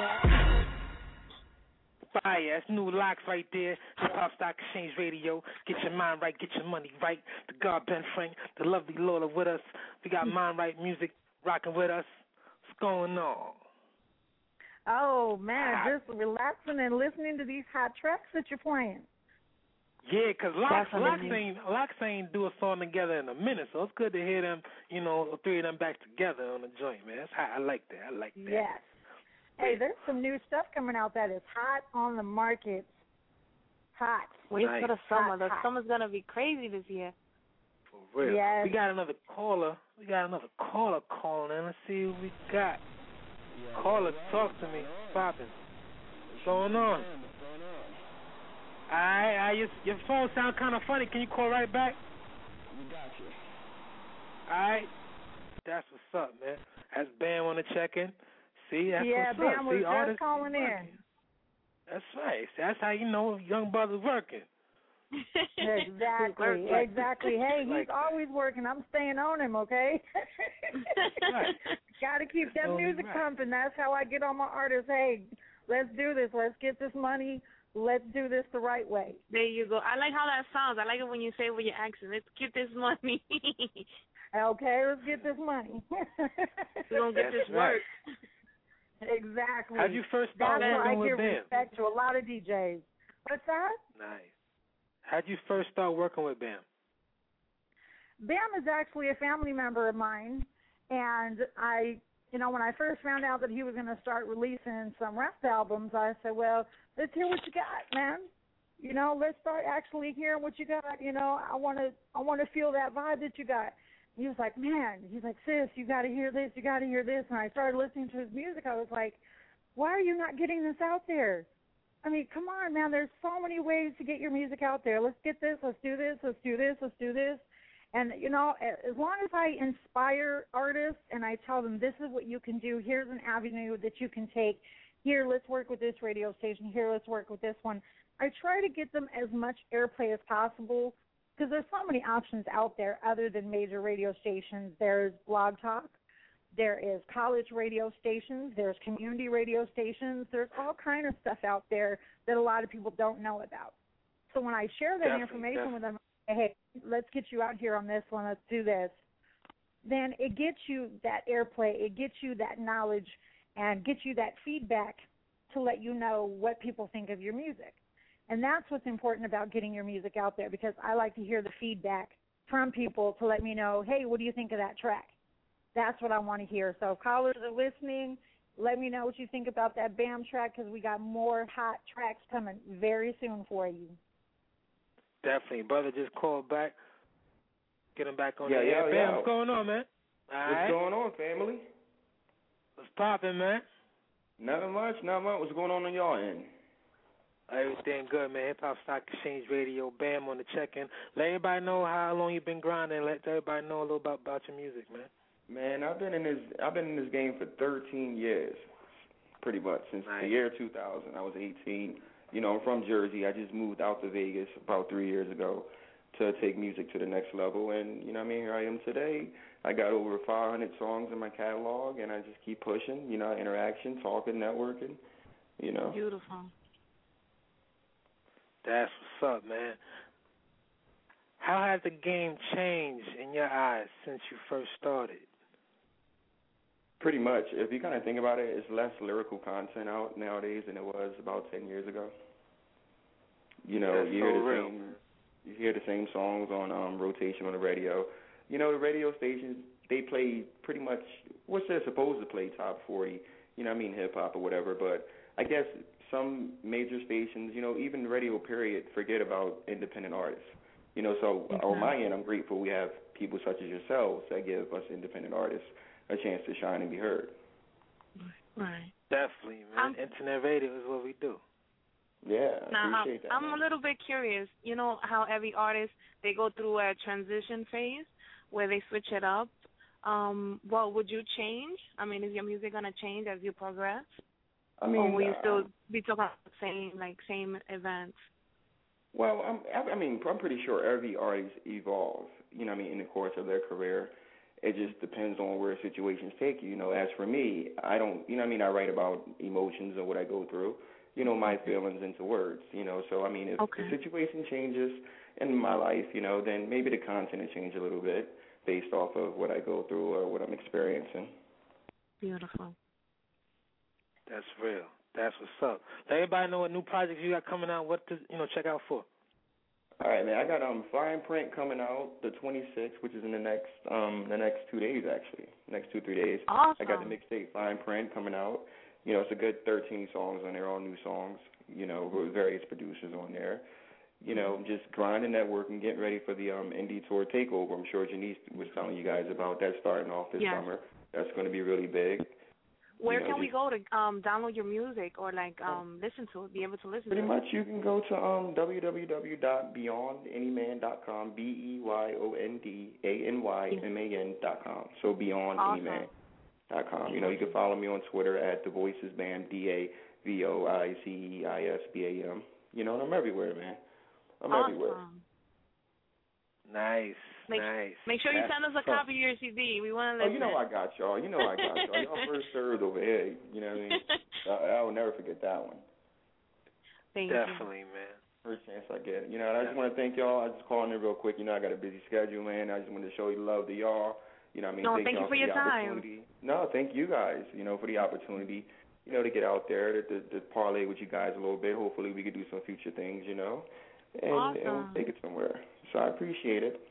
Fire, that's new locks right there. Hip Hop Stock Exchange Radio. Get your mind right, get your money right. The God Ben Frank, the lovely Lola with us. We got Mind Right Music rocking with us. What's going on? Oh man, ah. just relaxing and listening to these hot tracks that you're playing. Yeah, because Locks, Locks, ain't, Locks ain't do a song together in a minute, so it's good to hear them, you know, the three of them back together on the joint, man. That's hot. I like that. I like that. Yes. Hey, there's some new stuff coming out that is hot on the market. Hot. Wait nice. for the summer. Hot, the hot. summer's going to be crazy this year. For real. Yes. We got another caller. We got another caller calling in. Let's see who we got. Caller, talk to me. Poppin'. What's going on? All right, all right, your, your phone sound kind of funny. Can you call right back? We got you. All right. That's what's up, man. That's Bam on the check-in. See, that's yeah, what's Bam up. was See, just artists calling in. That's right. That's how you know young brother's working. Exactly, exactly. Hey, he's like always working. I'm staying on him, okay? Right. Got to keep that Only music right. pumping. That's how I get on my artists. Hey, let's do this. Let's get this money. Let's do this the right way. There you go. I like how that sounds. I like it when you say it with your accent. Let's get this money. Okay, let's get this money. We're going to get this right. work. Exactly. How'd you first start That's working why I with give Bam? respect to a lot of D Js. What's that? Nice. How'd you first start working with Bam? Bam is actually a family member of mine, and I, you know, when I first found out that he was going to start releasing some rap albums, I said, well, let's hear what you got, man. You know, let's start actually hearing what you got. You know, I want to, I want to feel that vibe that you got. He was like, man, he's like, sis, you got to hear this, you got to hear this. And I started listening to his music. I was like, why are you not getting this out there? I mean, come on, man, there's so many ways to get your music out there. Let's get this, let's do this, let's do this, let's do this. And, you know, as long as I inspire artists and I tell them this is what you can do, here's an avenue that you can take, here, let's work with this radio station, here, let's work with this one. I try to get them as much airplay as possible because there's so many options out there other than major radio stations. There's Blog Talk. There is college radio stations. There's community radio stations. There's all kind of stuff out there that a lot of people don't know about. So when I share that definitely, information definitely. with them, hey, let's get you out here on this one, let's do this, then it gets you that airplay, it gets you that knowledge, and gets you that feedback to let you know what people think of your music. And that's what's important about getting your music out there, because I like to hear the feedback from people to let me know, hey, what do you think of that track? That's what I want to hear. So if callers are listening, let me know what you think about that Bam track, because we got more hot tracks coming very soon for you. Definitely. Brother just called back. Get him back on yeah, the yeah, air. Bam, yeah. what's going on, man? All What's right. going on, family? What's poppin', man? Nothing much, not much. What's going on on y'all end? Everything good, man. Hip Hop Stock Exchange Radio, Bam on the check-in. Let everybody know how long you've been grinding. Let everybody know a little about, about your music, man. Man, I've been in this. I've been in this game for thirteen years, pretty much since nice. the year two thousand. I was eighteen. You know, I'm from Jersey. I just moved out to Vegas about three years ago to take music to the next level. And you know, what I mean, here I am today. I got over five hundred songs in my catalog, and I just keep pushing. You know, interaction, talking, networking. You know. Beautiful. That's what's up, man. How has the game changed in your eyes since you first started? Pretty much. If you kind of think about it, it's less lyrical content out nowadays than it was about ten years ago. You know, That's you so hear the real. same, you hear the same songs on um, rotation on the radio. You know, the radio stations, they play pretty much what they're supposed to play, top forty. You know, what I mean, hip hop or whatever. But I guess some major stations, you know, even radio period, forget about independent artists. You know, so Mm-hmm. on my end, I'm grateful we have people such as yourselves that give us independent artists a chance to shine and be heard. Right. Definitely, man. Um, Internet radio is what we do. Yeah, Now, appreciate that. I'm man. a little bit curious. You know how every artist, they go through a transition phase where they switch it up. Um, well, would you change? I mean, is your music going to change as you progress? I mean, or will you uh, still be talking about the same, like, same events? Well, I'm, I I mean, I'm pretty sure every artist evolves, you know what I mean, in the course of their career. It just depends on where situations take you. You know, as for me, I don't, you know what I mean, I write about emotions and what I go through, you know, my feelings into words, you know. So, I mean, if Okay. the situation changes in my life, you know, then maybe the content will change a little bit based off of what I go through or what I'm experiencing. Beautiful. That's real. That's what's up. Let everybody know what new projects you got coming out, what to, you know, check out for. All right, man. I got um Flying Print coming out the twenty-sixth, which is in the next um the next two days actually, next two three days. Awesome. I got the mixtape Flying Print coming out. You know, it's a good thirteen songs on there, all new songs. You know, with various producers on there. You know, just grinding that work and getting ready for the um Indie Tour Takeover. I'm sure Janice was telling you guys about that starting off this Yes. summer. That's going to be really big. Where You know, can we just- go to um, download your music or, like, um, listen to it, be able to listen Pretty to much, you can go to um, w w w dot beyond any man dot com, B E Y O N D A N Y M A N dot com. So beyond any man dot com. You know, you can follow me on Twitter at The Voices Bam, D A V O I C E I S B A M. You know, and I'm everywhere, man. I'm awesome. everywhere. Nice, Make, nice. Make sure you That's send us a tough. copy of your C D. We want to Oh, listen. you know I got y'all. You know I got y'all. Y'all first served over here. You know what I mean? I, I will never forget that one. Thank Definitely, you. man. First chance I get. You know, and I just want to thank y'all. I just calling in real quick. You know, I got a busy schedule, man. I just wanted to show you love to y'all. You know what I mean? No, thank, thank you y'all for your the time. opportunity. No, thank you guys, you know, for the opportunity, you know, to get out there, to, to, to parlay with you guys a little bit. Hopefully we could do some future things, you know, and, Awesome. and we'll take it somewhere. So I appreciate it.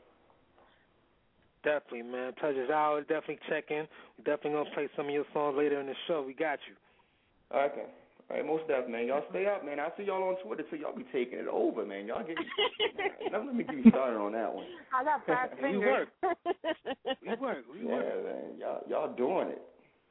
Definitely, man. Pleasure's ours. Definitely check in. We definitely going to play some of your songs later in the show. We got you. Okay. All right, most definitely, man. Y'all stay up, man. I see y'all on Twitter, so y'all be taking it over, man. Y'all get. Now let me get you started on that one. I got fast We fingers. work. We work. We Yeah, work. man. Y'all, y'all doing it.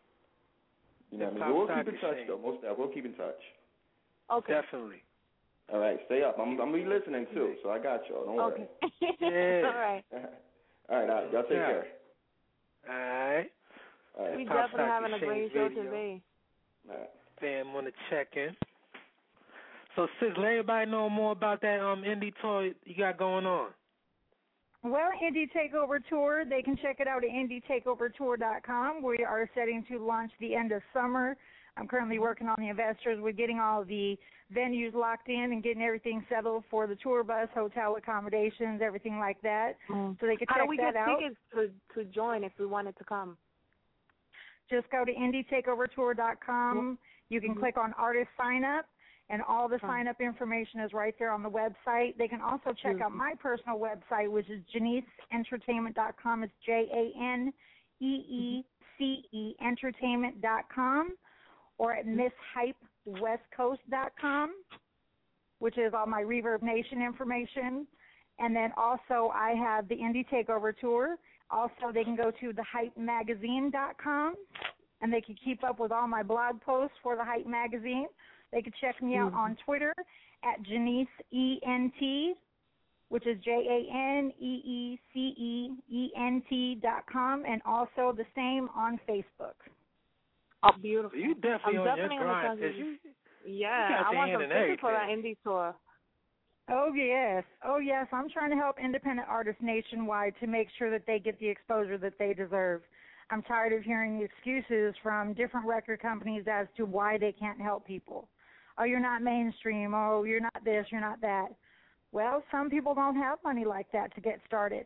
You know what I mean? But we'll keep in touch, though. Most definitely, we'll keep in touch. Okay. Definitely. All right, stay up. I'm, I'm gonna be listening too, so I got y'all. Don't worry. Okay. Yeah. All right. All right, all right, y'all take Yeah. care. All right. All right. We Pop definitely Sock having a great Exchange show Radio. today. All right. Fam want to check in. So, sis, let everybody know more about that um indie tour you got going on. Well, Indie Takeover Tour, they can check it out at indie takeover tour dot com. We are setting to launch the end of summer. I'm currently working on the investors. We're getting all the venues locked in and getting everything settled for the tour bus, hotel accommodations, everything like that. Mm. So they can How check do we that get out. tickets to, to join if we wanted to come? Just go to indie takeover tour dot com. You can Mhm. click on artist sign up, and all the Huh. sign up information is right there on the website. They can also check out my personal website, which is janice entertainment dot com. It's J A N E E C E entertainment dot com, or at miss hype west coast dot com, which is all my Reverb Nation information. And then also I have the Indie Takeover Tour. Also, they can go to the hype magazine dot com, and they can keep up with all my blog posts for the Hype Magazine. They can check me out on Twitter at Janice E N T, which is J A N E E C E E N T dot com, and also the same on Facebook. Oh, beautiful. You definitely I'm on definitely your gonna grind. tell 'cause you. you, Yeah, you got I the want hand some in tickets for that everything. indie tour. Oh, yes. Oh, yes. I'm trying to help independent artists nationwide to make sure that they get the exposure that they deserve. I'm tired of hearing excuses from different record companies as to why they can't help people. Oh, you're not mainstream. Oh, you're not this, you're not that. Well, some people don't have money like that to get started.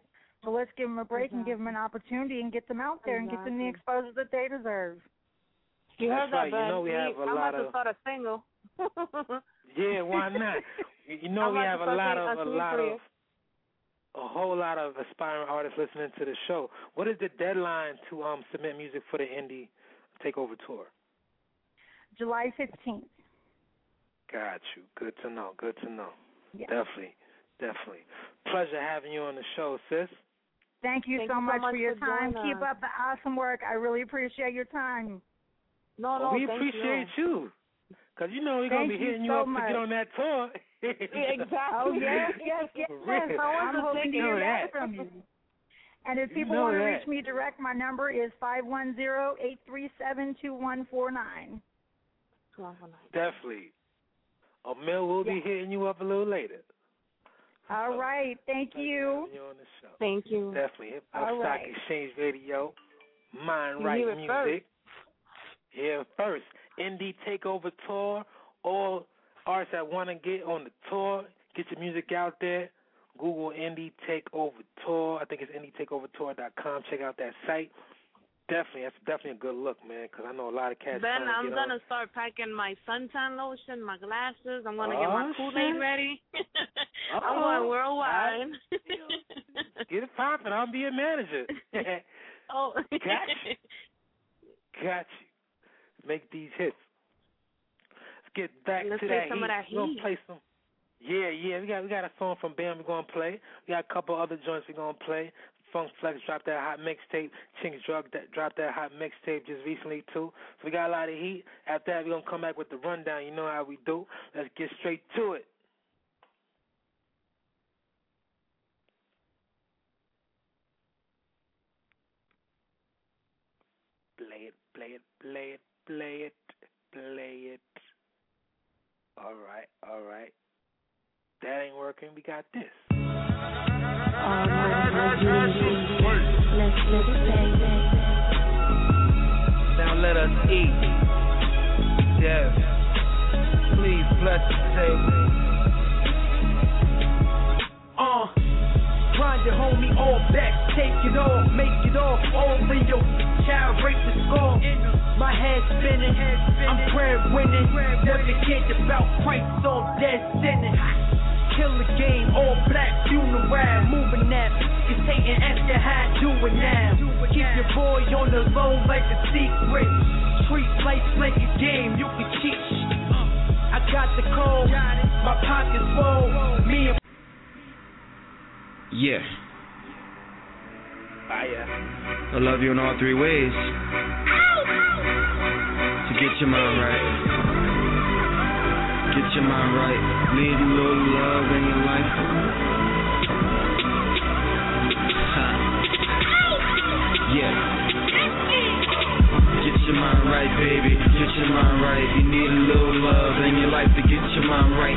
So let's give them a break exactly. and give them an opportunity and get them out there exactly. and get them the exposure that they deserve. You heard That's that, right. You know we have a I'm lot about of. to start a single. Yeah, why not? You know I'm we have a lot of a lot of a whole lot of aspiring artists listening to the show. What is the deadline to um submit music for the Indie Takeover Tour? July fifteenth. Got you. Good to know. Good to know. Yeah. Definitely. Definitely. Pleasure having you on the show, sis. Thank you, Thank so, you much so much for your for time. joining Keep us. up the awesome work. I really appreciate your time. No, no, well, we thank appreciate you. you. Because you know we're going to be hitting you, so up much. to get on that tour. Exactly. Oh, yes, yes, yes. yes. I'm hoping to hear that from you. And if people you know want to that. reach me direct, my number is five one zero, eight three seven, two one four nine. Definitely. Emil will yeah. be hitting you up a little later. All so, right. Thank you. you on the show. Thank you. Definitely. Hip Hop All Stock right. Exchange Radio. Mind you Right hear it Music. First. Here first. Indie Takeover Tour. All artists that want to get on the tour, get your music out there. Google Indie Takeover Tour. I think it's indie takeover tour dot com. Check out that site. Definitely, that's definitely a good look, man, because I know a lot of cats. Ben, I'm get going to on. start packing my suntan lotion, my glasses. I'm going to oh, get my Kool-Aid shit. ready. I'm going worldwide. Get it popping. I'll be a manager. oh. Got you. Got you. Make these hits. Let's get back Let's to play that some heat. of that We're gonna heat. play some. Yeah, yeah. We got we got a song from Bam we're gonna play. We got a couple other joints we're gonna play. Funk Flex dropped that hot mixtape. Chinks Drug that dropped that hot mixtape just recently too. So we got a lot of heat. After that, we're gonna come back with the rundown. You know how we do. Let's get straight to it. Play it, play it, play it, play it, play it. All right, all right. That ain't working. We got this. Now let us eat. Dev, please bless the table. Uh, grind it, homie, all back. Take it off, make it off. All Rio, child rape the score. My head spinning, I'm breadwinning. Never cared about Christ or dead sinning. Kill the game, all black, funeral, moving that. It's Satan after high, doing now. Keep your boy on the low like a secret. Street life like a game, you can cheat. I got the code, my pockets full. Me and Yeah. Fire. I love you in all three ways. To get your mind right. Get your mind right. Need a little love in your life. Huh. Yeah. Get your mind right, baby. Get your mind right. You need a little love in your life to get your mind right.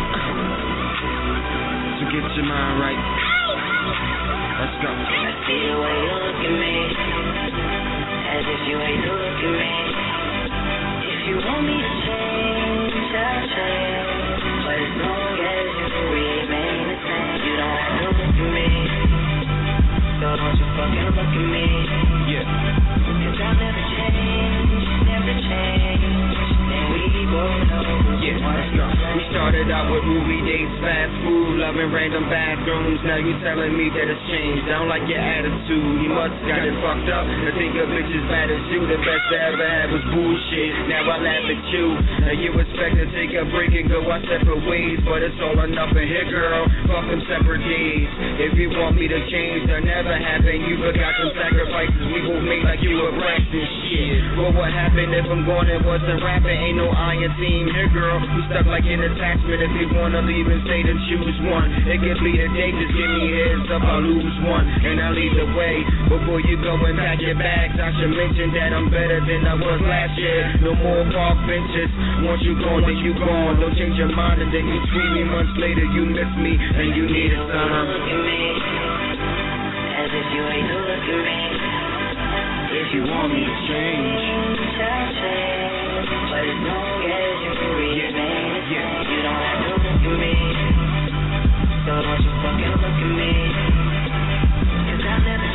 So get your mind right. Let's go. I see the way you look at me, as if you hate to look at me. If you want me to change, I'll change. But as long as you remain the same, you don't have to look at me. So don't you fucking look at me. Yeah. Cause I'll never change, never change. And we both know. Yeah, let's go. We started out with movie dates, fast food, loving random bathrooms. Now you telling me that it's changed. I don't like your attitude. You must got it fucked up. I think a bitch as bad as you. The best I ever had was bullshit. Now I laugh at you. Now you expect to take a break and go our separate ways, but it's all or nothing here, girl. Fuck them separate days. If you want me to change, that'll never happen. You forgot some sacrifices we both made like you were practicing shit. Well, what happened if I'm going and wasn't rapping? Ain't no iron team here, girl. We stuck like an attachment. If you wanna leave and stay, then choose one. It could be the day, just give me heads up, I'll lose one, and I'll lead the way. Before you go and pack your bags, I should mention that I'm better than I was last year. No more park benches. Once you gone, then you gone. Don't change your mind, and then you tweet me months later. You miss me, and you need a son. Look at me, as if you hate to look at me. If you want me to change, I'll change. But as long as you remain the same, you don't have to look at me. So don't you fucking look at me. Cause I'll never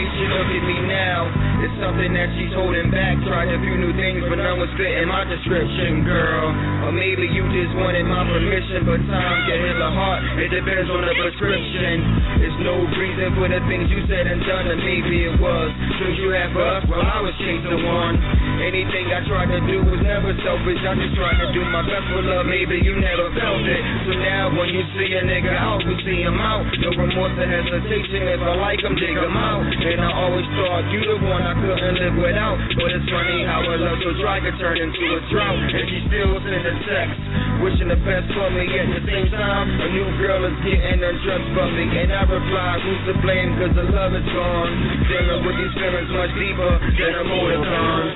she look at me now. It's something that she's holding back. Tried a few new things, but none was fitting my description, girl. Or maybe you just wanted my permission, but time can heal a heart. It depends on the prescription. There's no reason for the things you said and done, and maybe it was things you had for us while I was chasing one. Anything I tried to do was never selfish. I just tried to do my best for love. Maybe you never felt it. So now when you see a nigga out, you see him out. No remorse or hesitation. If I like him, dig him out. And I always thought you the one I couldn't live without. But it's funny how a love so dry could turn into a drought. And she still sends a text, wishing the best for me. At the same time, a new girl is getting undressed for me. And I reply, who's to blame? Cause the love is gone. Dealing with these feelings much deeper than a motor cons.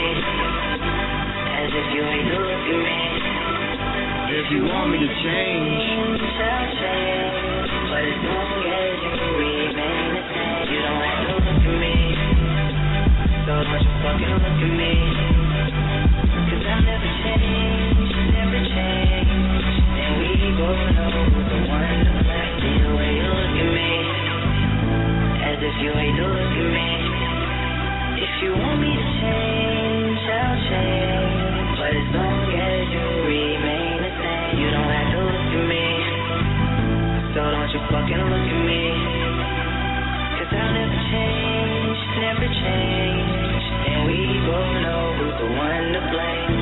As if you ain't look at me. If you want me to change, I'll change. But as long as you remain the same, you don't have to look at me. So don't you fucking look at me. Cause I'll never change, never change. And we both know the one to blame. The way you look at me, as if you ain't to look at me. If you want me to change, I'll change. But as long as you remain the same, you don't have to look at me. So don't you fucking look at me. Cause I'll never change, never change. And we both know who's the one to blame.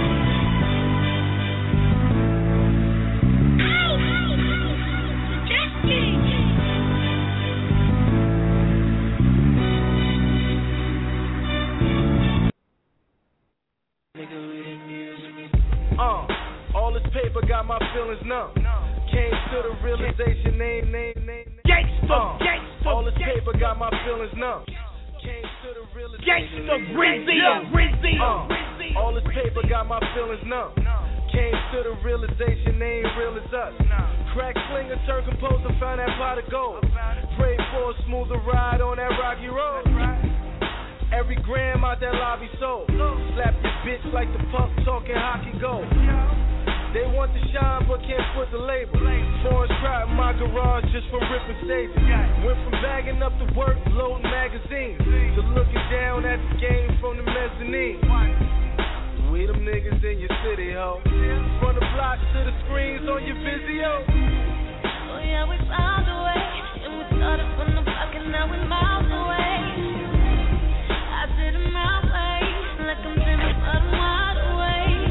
Uh, all this paper got my feelings numb. Came to the realization, name, name, name, name. Gangsta, uh, gangsta. All this paper got my feelings numb. Came to the realization. Gangsta, Brizzy, Brizzy. Uh, all this paper got my feelings numb. Came to the realization, they ain't real as us. Crack slinger, turn composer, found that pot of gold. Prayed for a smoother ride on that rocky road. Every gram out that lobby sold. Slap your bitch like the pup talking hockey gold. They want to shine but can't put the label. Foreign crowd in my garage just for ripping stages. Went from bagging up the work, loading magazines, to looking down at the game from the mezzanine. We them niggas in your city, ho. From the block to the screens on your Vizio. Oh yeah, we found a way. And we started from the block and now we're miles away. I did it my way, like I'm dreaming but I'm wide awake.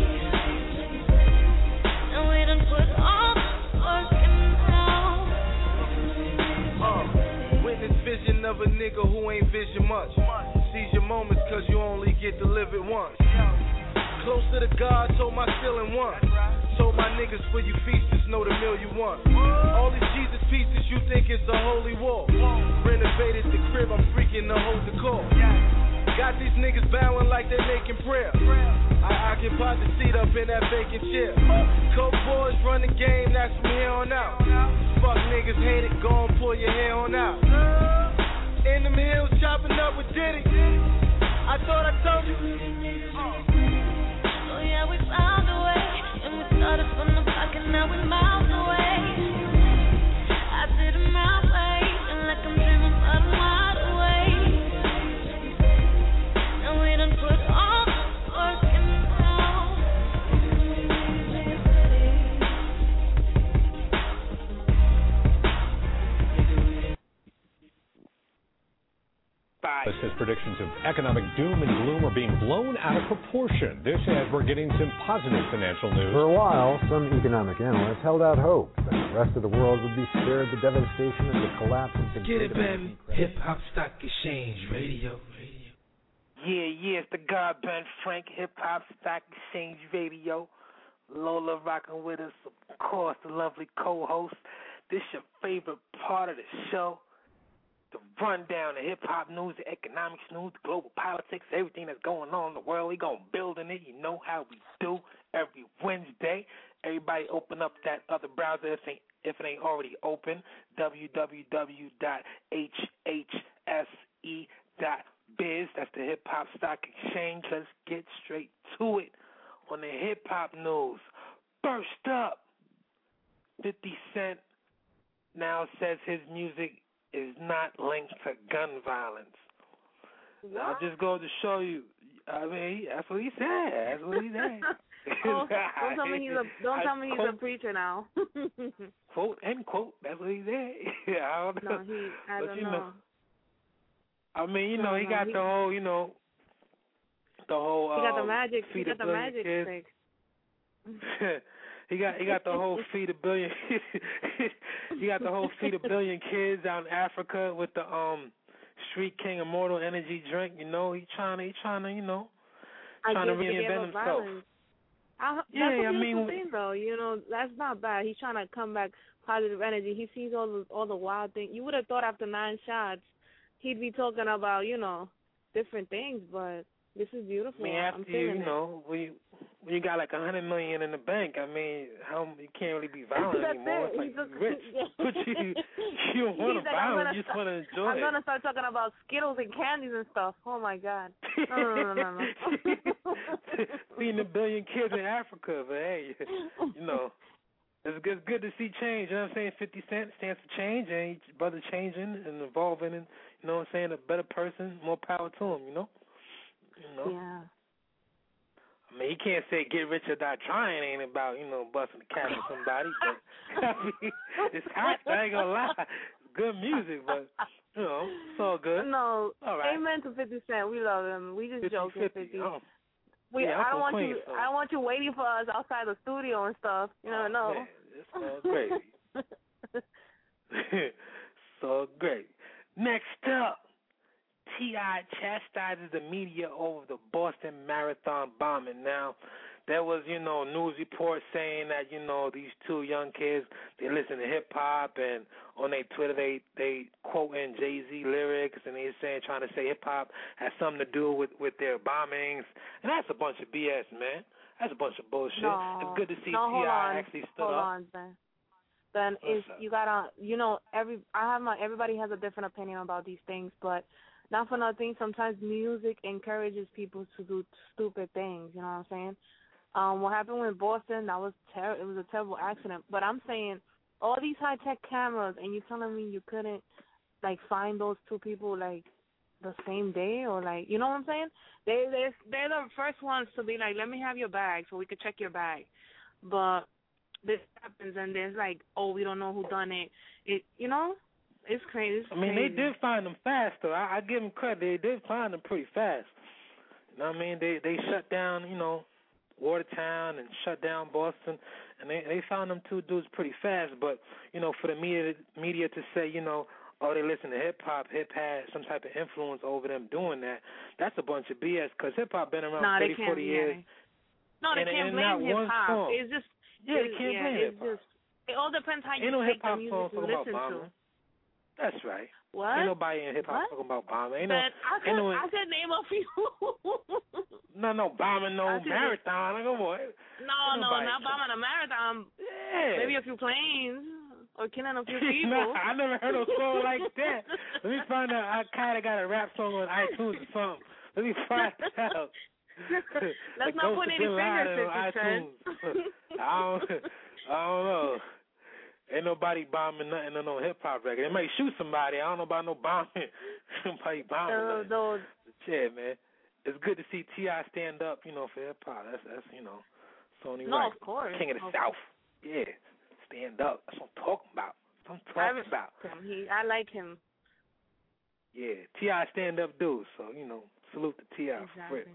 And we done put all the work in now. Uh, witness vision of a nigga who ain't vision much. Seize your moments cause you only get to live it once. Close to the God, told my ceiling one. Told my niggas for you feast, just know the meal you want. All these Jesus pieces you think it's a holy war. Renovated the crib, I'm freaking the whole decor. Got these niggas bowing like they making prayer. I occupied the seat up in that vacant chair. Coke boys run the game, that's from here on out. Fuck niggas hate it, go and pull your hair on out. In them hills chopping up with Diddy. I thought I told you. Oh yeah, we found a way. And we started from the block and now we're miles away. I did it my way. And like I'm dreaming but I'm wide awake. And we done put all the work in now. Says predictions of economic doom and gloom are being blown out of proportion. This as we're getting some positive financial news. For a while, some economic analysts held out hope that the rest of the world would be spared the devastation of the collapse of the Get it, baby. Hip Hop Stock Exchange Radio. Radio. Yeah, yeah, it's the God Ben Frank Hip Hop Stock Exchange Radio. Lola rocking with us, of course, the lovely co-host. This your favorite part of the show. The rundown, the hip-hop news, the economics news, the global politics, everything that's going on in the world. We going to build in it. You know how we do every Wednesday. Everybody open up that other browser if it ain't, if it ain't already open, w w w dot h h s e dot biz. That's the Hip-Hop Stock Exchange. Let's get straight to it on the hip-hop news. First up, fifty Cent now says his music is not linked to gun violence. I just go to show you. I mean, that's what he said. That's what he said. Oh, don't tell me he's a don't tell me he's quote, a preacher now. Quote end quote. That's what he said. Yeah, I don't know. No, he. I but don't you know. know. I mean, you know, no, he no, got he, the whole, you know, the whole. He got the um, magic. Feed He a got the billion magic kids. stick. he got he got the whole feed a billion. He got the whole feed a billion kids out in Africa with the um Street King Immortal Energy drink. You know, he trying to he trying to you know I trying to guess reinvent himself. I, that's yeah, a beautiful I mean, thing, though. You know, that's not bad. He's trying to come back positive energy. He sees all the all the wild things. You would have thought after nine shots, he'd be talking about you know different things, but this is beautiful. I mean, after I'm you, you it. know, when you, when you got like a hundred million in the bank, I mean, how you can't really be violent That's anymore. it. It's like He's just, you rich, yeah. but you you don't want to like, violent. You just want to enjoy I'm it. gonna start talking about Skittles and candies and stuff. Oh my God. No, no, no, no, no. Feeding a billion kids in Africa, but hey, you know. It's good, it's good to see change. You know what I'm saying? fifty Cent stands for change, and each brother changing and evolving, and you know what I'm saying, a better person, more power to him. You know. You know? Yeah. I mean, he can't say get rich or die trying ain't about, you know, busting a cap with somebody. But, I mean, it's hot. I ain't gonna lie. It's good music, but, you know, it's all good. No. All right. Amen to fifty Cent. We love him. We just fifty, joking, fifty. fifty. Oh. We, yeah, I don't want Queens, you. so. I don't want you waiting for us outside the studio and stuff. You never oh, know. Man, it's all great. So great. Next up, T I chastises the media over the Boston Marathon bombing. Now, there was, you know, news reports saying that, you know, these two young kids, they listen to hip-hop, and on their Twitter they, they quoting Jay-Z lyrics, and they're saying, trying to say hip-hop has something to do with, with their bombings. And that's a bunch of B S, man. That's a bunch of bullshit. No, it's good to see no, T I on. actually stood hold up. on, Ben. Then is you gotta, you know, every I have my everybody has a different opinion about these things, but not for nothing. Sometimes music encourages people to do stupid things. You know what I'm saying? Um, what happened with Boston? That was ter- It was a terrible accident. But I'm saying all these high tech cameras, and you telling me you couldn't like find those two people like the same day, or like, you know what I'm saying? They they they're the first ones to be like, let me have your bag so we could check your bag, but this happens, and there's like, oh, we don't know who done it. It, you know, it's crazy. It's I mean, crazy. they did find them fast, though. I, I give them credit. They did find them pretty fast. You know what I mean? They they shut down, you know, Watertown and shut down Boston, and they they found them two dudes pretty fast. But you know, for the media media to say, you know, oh, they listen to hip hop, hip had some type of influence over them doing that, that's a bunch of B S. Because hip hop been around nah, thirty, forty years. No, they and, can't and blame hip hop. It's just yeah, it's, they can't yeah, blame it's hip hop. just it all depends how you Ain't no take hip hop the music song to talking about listen bombing. to. That's right. What? Ain't nobody in hip hop What? talking about bombing. Ain't but no, I could ain't no, I could name a few. no, no bombing, no marathon. Like, come on. No, no, not bombing a marathon. Yeah. Maybe a few planes or killing a few people. No, I never heard a song like that. Let me find out. I kind of got a rap song on iTunes or something. Let me find out. Let's like not put any fingers on iTunes. I don't, I don't know. Ain't nobody bombing nothing on no hip hop record. They might shoot somebody. I don't know about no bombing. Somebody bombing. Uh, those. Yeah, man. It's good to see T I stand up, you know, for hip hop. That's that's you know, Sony no, right. of course. King of the of South. Course. Yeah, stand up. That's what I'm talking about. That's what I'm talking I about. Him. He, I like him. Yeah, T I stand up dude. So you know, salute to T I exactly. for it.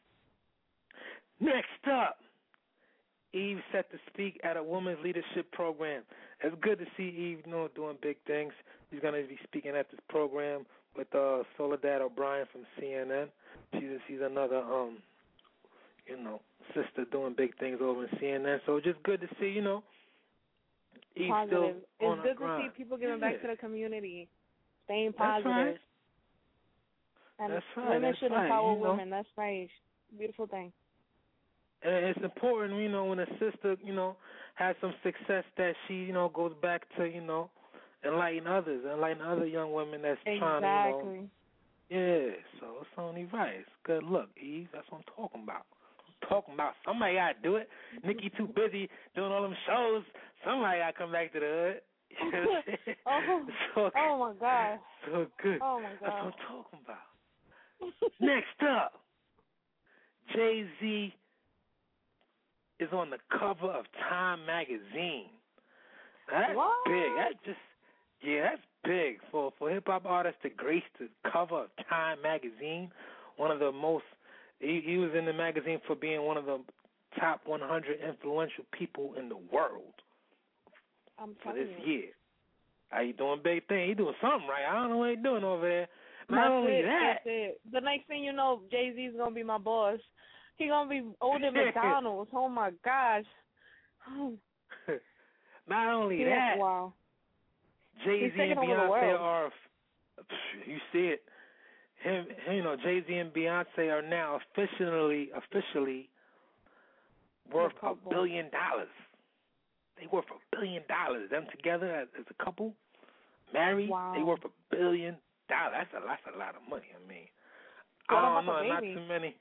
Next up, Eve set to speak at a women's leadership program. It's good to see Eve, you know, doing big things. She's going to be speaking at this program with uh, Soledad O'Brien from C N N. She's she's another, um, you know, sister doing big things over in C N N. So just good to see, you know, Eve positive. still on It's good her grind. to see people giving yeah. back to the community, staying positive. That's right. And That's right. women That's should right. empower you know? women. That's right. Beautiful thing. And it's important, you know, when a sister, you know, has some success that she, you know, goes back to, you know, enlighten others, enlighten other young women that's exactly. trying to, you know. Yeah, so it's only right. It's good look, Eve. That's what I'm talking about. I'm talking about somebody got to do it. Nikki too busy doing all them shows. Somebody got to come back to the hood. oh, so, oh, my God. So good. Oh, my God. That's what I'm talking about. Next up, Jay-Z is on the cover of Time magazine. That's what? big. That's just yeah, that's big for for hip hop artists to grace the cover of Time magazine. One of the most he, he was in the magazine for being one of the top one hundred influential people in the world I'm for telling this you. year. How you doing, big thing? He doing something right. I don't know what he doing over there. Not That's only it, that, that's it. The next thing you know, Jay-Z's going to be my boss. He going to be owning McDonald's. Oh, my gosh. not only yeah, that, wow. Jay-Z and Beyonce are, you see it, him, you know, Jay-Z and Beyonce are now officially, officially worth a billion dollars. They worth a billion dollars. Them together as, as a couple, married, wow. they worth a billion dollars. That's a, that's a lot of money. I mean, what I don't about know, not baby? too many.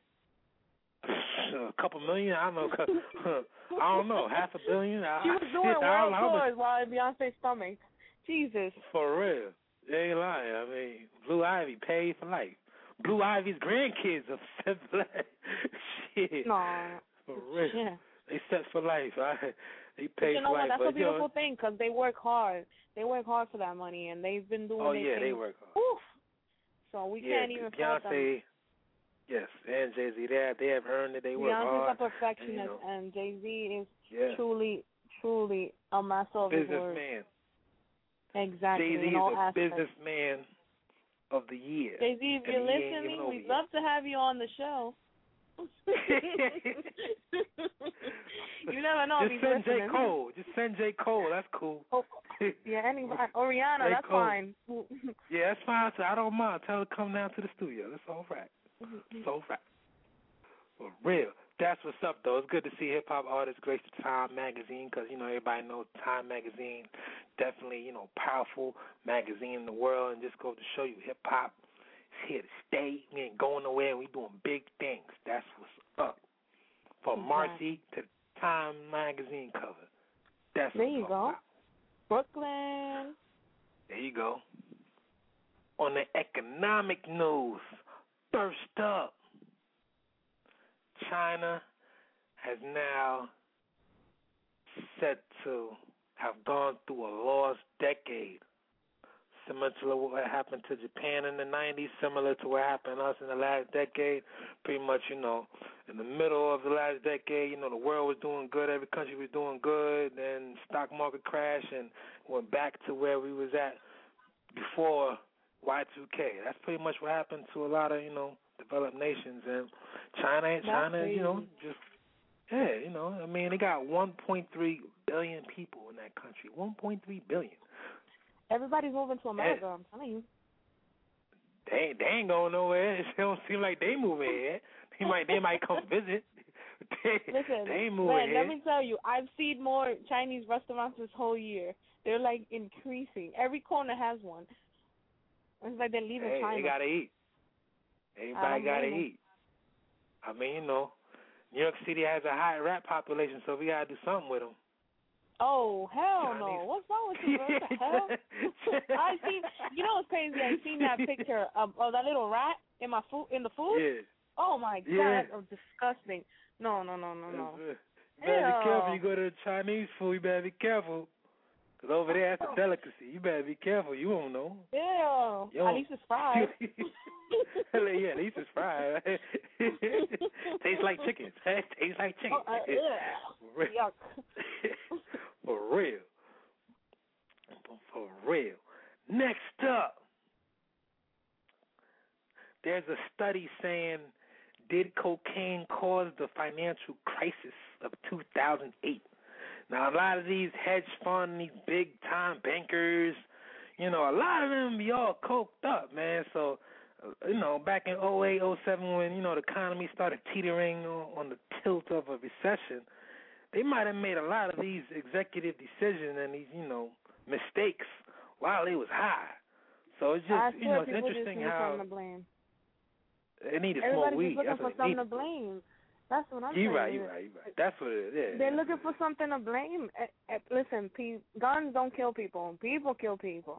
A couple million? I don't know. I don't know. Half a billion? She was doing I, world I, tours while in Beyonce's stomach. Jesus. For real. You ain't lying. I mean, Blue Ivy paid for life. Blue Ivy's grandkids are set for life. Shit. No. For real. Yeah. They set for life. I, they But paid you know for what? life. That's but, a beautiful you know, thing because they work hard. They work hard for that money, and they've been doing Oh, their yeah, thing. they work hard. Oof. So we yeah, can't even fault them. Beyonce, yes, and Jay-Z, they have, they have earned it. They work hard. Beyonce's a perfectionist, and, you know, and Jay-Z is yeah. truly, truly a master of his words. Businessman. Exactly. Jay-Z in is all a aspects. businessman of the year. Jay-Z, if And you're he ain't listening, even over we'd yet. love to have you on the show. You never know. Just if he's send J. listening. Cole. Just send J. Cole. That's cool. Oh, yeah, anybody. Or Rihanna, J. that's Cole. fine. Yeah, that's fine. So I don't mind. Tell her to come down to the studio. That's all right. It's all right. For real. That's what's up, though. It's good to see hip-hop artists grace the Time magazine because, you know, everybody knows Time magazine, definitely, you know, powerful magazine in the world. And just go to show you hip-hop is here to stay. We ain't going nowhere. We doing big things. That's what's up. From Marcy to the Time magazine cover. That's there what you go. about. Brooklyn. There you go. On the economic news, first up, China has now set to have gone through a lost decade, similar to what happened to Japan in the nineties, similar to what happened to us in the last decade. Pretty much, you know, in the middle of the last decade, you know, the world was doing good, every country was doing good, then stock market crashed and went back to where we was at before Y two K. That's pretty much what happened to a lot of, you know, developed nations. And China, That's China, crazy. you know, just, yeah, you know, I mean, they got one point three billion people in that country. one point three billion. Everybody's moving to America, yeah. I'm telling you. They, they ain't going nowhere. It don't seem like they moving here. They might, they might come visit. They, Listen, they ain't moving man, here. let me tell you, I've seen more Chinese restaurants this whole year. They're like increasing. Every corner has one. It's like they're leaving hey, China. They gotta eat. Everybody gotta eat. I mean, you know, New York City has a high rap population, so we gotta do something with them. Oh, hell Chinese. no. What's wrong with you, bro? What the hell? I seen, you know what's crazy? I seen that picture of, of that little rat in my food, in the food. Yeah. Oh, my God. Yeah. That's disgusting. No, no, no, no, no. You better be careful. You go to the Chinese food, you better be careful. Because over there, that's a delicacy. You better be careful. You won't know. Yeah. You At least it's fried. Yeah, at least it's fried. Tastes like chicken. Tastes like chicken. Oh, uh, For real. Yuck. For real. For real. Next up, there's a study saying, did cocaine cause the financial crisis of two thousand eight? Now, a lot of these hedge funds, these big-time bankers, you know, a lot of them be all coked up, man. So, uh, you know, back in oh eight, oh seven when, you know, the economy started teetering on, on the tilt of a recession, they might have made a lot of these executive decisions and these, you know, mistakes while it was high. So it's just, I you know, it's people interesting just need how something to blame. they need to Everybody's smoke weed. just looking That's for what they something need. to blame. That's what I'm you saying. right, you right, you right. That's what it is. They're looking for something to blame. Uh, uh, listen, pe- guns don't kill people. People kill people.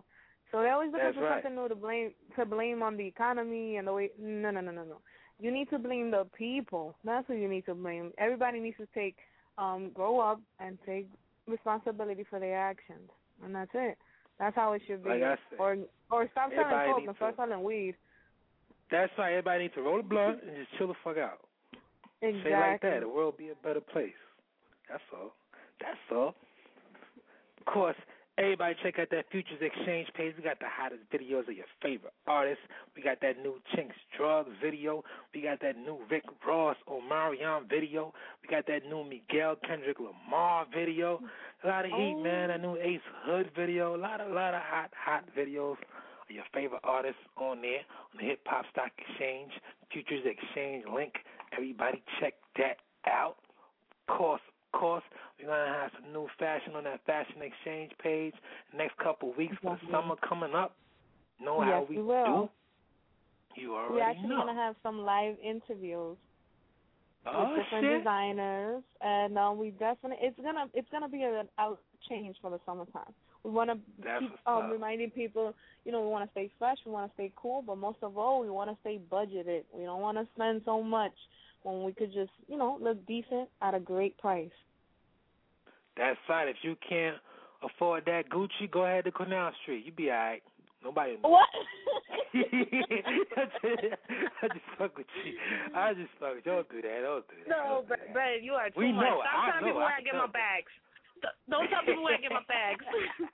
So they always look That's for right. something new to blame to blame on the economy and the way. No, no, no, no, no. You need to blame the people. That's who you need to blame. Everybody needs to take, um, grow up and take responsibility for their actions, and that's it. That's how it should be. Like I said, or or stop selling everybody coke needs and start to- selling weed. That's right. Everybody needs to roll a blunt and just chill the fuck out. Exactly. Say like that, the world will be a better place. That's all. That's all. Of course, everybody check out that Futures Exchange page. We got the hottest videos of your favorite artists. We got that new Chinks Drugs video. We got that new Rick Ross Omarion video. We got that new Miguel Kendrick Lamar video. A lot of heat, Oh. man. That new Ace Hood video. A lot of, lot of hot, hot videos of your favorite artists on there on the Hip Hop Stock Exchange, Futures Exchange link. Everybody check that out. Of course, of course, we're going to have some new fashion on that Fashion Exchange page the next couple of weeks for the summer coming up. Know Yes, how we we will. do? You already We're actually know. gonna have some live interviews Oh, with different shit. designers, and um, we definitely it's gonna it's gonna be an out change for the summertime. We want to That's keep what's um, up. reminding people, you know, we want to stay fresh, we want to stay cool, but most of all, we want to stay budgeted. We don't want to spend so much when we could just, you know, look decent at a great price. That's right. If you can't afford that Gucci, go ahead to Canal Street. You be all right. Nobody knows. What? I just fuck with you. I just fuck with you. Don't do that. Don't do that. No, but, but you are too We much. know it. Stop I telling know. people where I I get know. my bags. Don't tell people where I get my bags.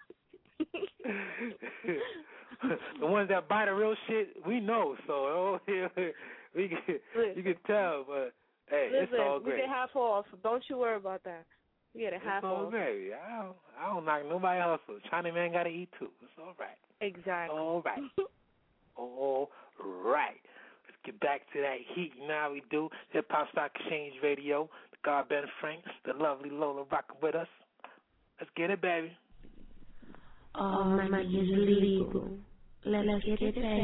The ones that buy the real shit, we know. So oh, we can, you can tell. But hey, Listen, it's all we great. get half off. Don't you worry about that. We get it It's half all off. great. I don't, I don't knock nobody hustle. China man got to eat too. It's all right. Exactly. All right. All right. Let's get back to that heat. Now we do Hip Hop Stock Exchange Radio. The God Ben Franks, the lovely Lola rocking with us. Let's get it, baby. All money is illegal. Let's get it paid.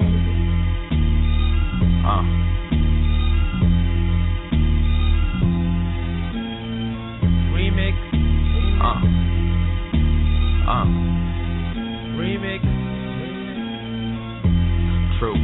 Uh. Remix. Uh. Uh. Remix. True.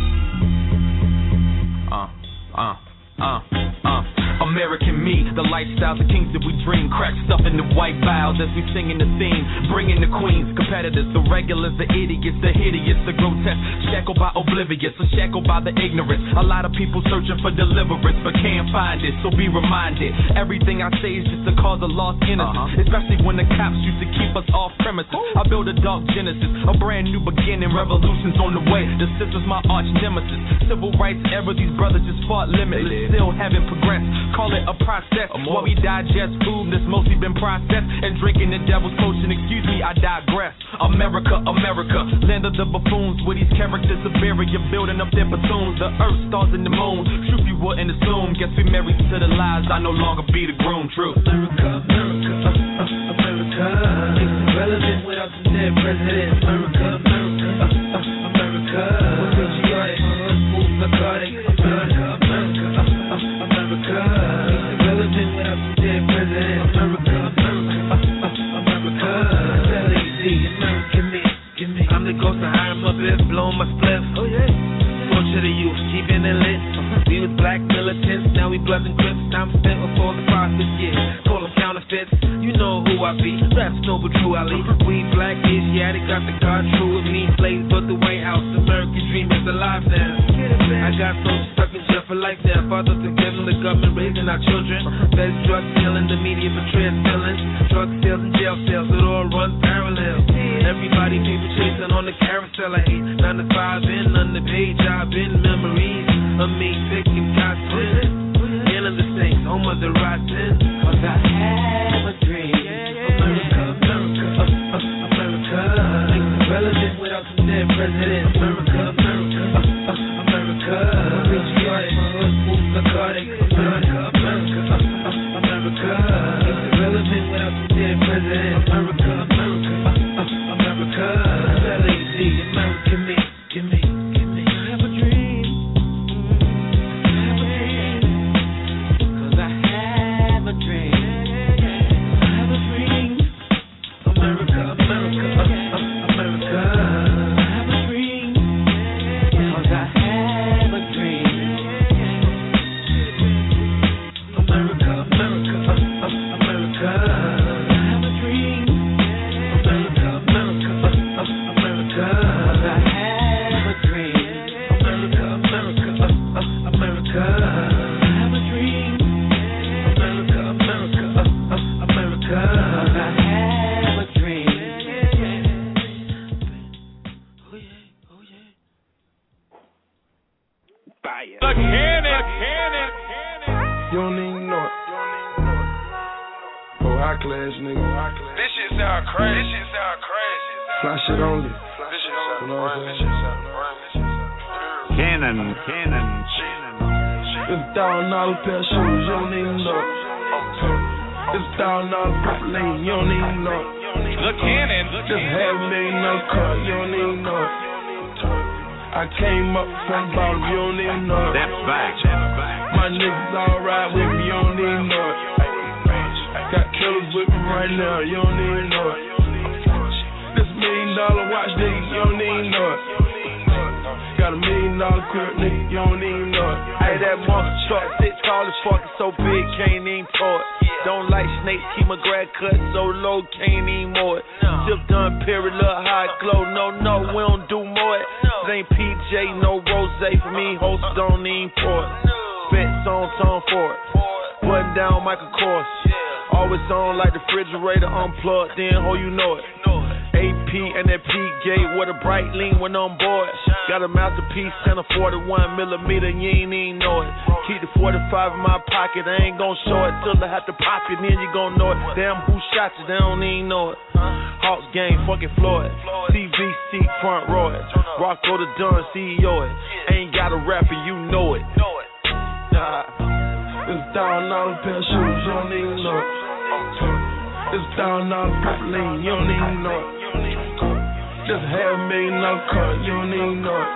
Uh. Uh. Uh. Uh. American me, the lifestyle, the kings that we dream. Crack stuff in the white vials as we sing in the theme. Bringing the queens, competitors, the regulars, the idiots, the hideous, the grotesque. Shackled by oblivious, or shackled by the ignorant. A lot of people searching for deliverance, but can't find it, so be reminded. Everything I say is just to cause a lost innocence, uh-huh. Especially when the cops used to keep us off premises. I build a dark genesis, a brand new beginning. Revolution's on the way, the sister's my arch nemesis. Civil rights era, these brothers just fought limitless. Still haven't progressed. Call it a process while we digest food that's mostly been processed and drinking the devil's potion. Excuse me, I digress. America, America, land of the buffoons where these characters of barrier building up their platoons. The earth, stars, and the moon. Truth you wouldn't assume. Guess we married to the lies. I no longer be the groom. True. America, America, uh, uh, America. It's irrelevant without the dead president. America, America, uh, uh, America. We're patriotic, smooth, narcotic. America, America, uh, uh, America. It's irrelevant without the dead president. America, America, uh, uh, America. It's L A Z, American me, give me. I'm the ghost of Hiram up here, blowing my spliff. Oh yeah. Torch to the youth, keeping it lit. We was black militants, now we bloods and crips. Time spent with all the prophets, yeah. Call them counterfeits, you know who I be. Raps noble, true Ali. We black Asiatic, got the God true with me. Slaves but the White House, American dream is alive now. I got soldiers stuck in jail for life now. Fathers together, the government raising our children. Feds, drug dealing, the media betrays feelings. Drug sales and jail sales, it all runs parallel. Everybody people chasing on the carousel. I hate nine to five in underpaid job in memories of me sick and toxic. End of the saints, home of the rotten. Cause I have a dream. America, America, uh, uh, America. It's irrelevant without the dead president. America, America, uh, uh, America. Patriotic, smooth, narcotic. America, America, uh, uh, America. It's irrelevant without the dead president. America, America, uh, uh, America. L A Z, American me, give me, give me. I have a dream. I have a dream. Cause I have a dream. Fire. The cannon, cannon, You don't even know it. Oh, high class nigga. This shit sound crazy. This shit sound crazy. Fly shit only. This shit sound You know what I'm This saying? shit sound crazy. Cannon, cannon, It's a thousand dollar pair of shoes, you don't even know it. It's a thousand dollar purple lane, you don't even know it. The cannon, the Just half a million dollar car, you don't even know it. I came up from the bottom, you don't even know it. That's back. My niggas all ride with me, you don't even know it. Got killers with me right now, you don't even know it. This million dollar watch, nigga, you don't even know it. Got a million dollar crib, nigga, you don't even know it. Hey, that monster truck, six tall as fuck, it's so big, can't even tow it. Don't like snakes, keep my grad cut so low, can't even mow it. Sip done, period, look high glow. No, no, we don't do more it. It ain't P J, no rose for me, host don't even pour it. Spit on tone for it. Button down Michael Kors. Always on like the refrigerator unplugged, then ho, you know it. A P and that P gate with a bright lean when on board. Got a masterpiece and a forty-one millimeter, you ain't even know it. Keep the forty-five in my pocket, I ain't gon' show it till I have to pop it, then you gon' know it. Damn, who shot you, they don't even know it. Hawks game, fucking Floyd. C V C front row it. Rocco the Dunn, C E O it. Ain't got a rapper, you know it. Nah. It's a thousand dollar pair of shoes, you don't even know it. It's a thousand dollar purple lane, you don't even know it. Just half a million dollar car, you don't even know it.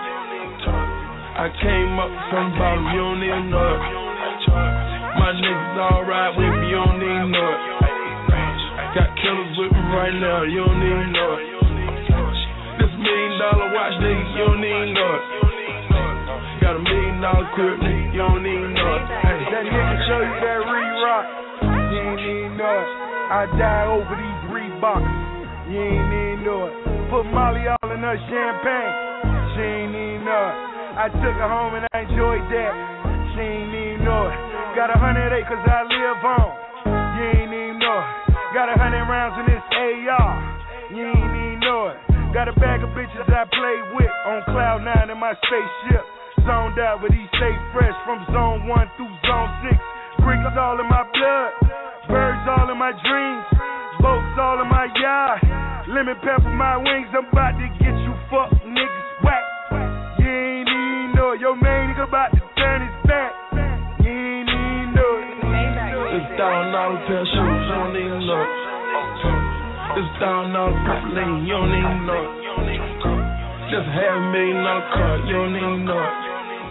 I came up from the bottom, you don't even know it. My niggas all ride with me, you don't even know it. Got killers with me right now, you don't even know it. This million dollar watch, nigga, you don't even know it. Got a million dollar crib, nigga, you don't even know it. Hey, that nigga show you that re-rock, you ain't even know it. I die over these Reeboks, you ain't even know it. Put Molly all in her champagne, she ain't even know it. I took her home and I enjoyed that, she ain't even know it. Got a hundred acres I live on, you ain't even know it. Got a hundred rounds in this A R, you ain't even know it. Got a bag of bitches I play with on cloud nine in my spaceship. Zoned out, but he stay fresh from zone one through zone six. Bricks all in my blood, birds all in my dreams, boats all in my yard. Lemon pepper my wings, I'm about to get you fuck niggas whack. You ain't even know it. Your main nigga about to turn his back. You ain't even know it. It's a thousand dollar pair of shoes, you don't even know it. It's a thousand dollar purple lane, you don't even know it. Just half a million dollar car, you don't even know it.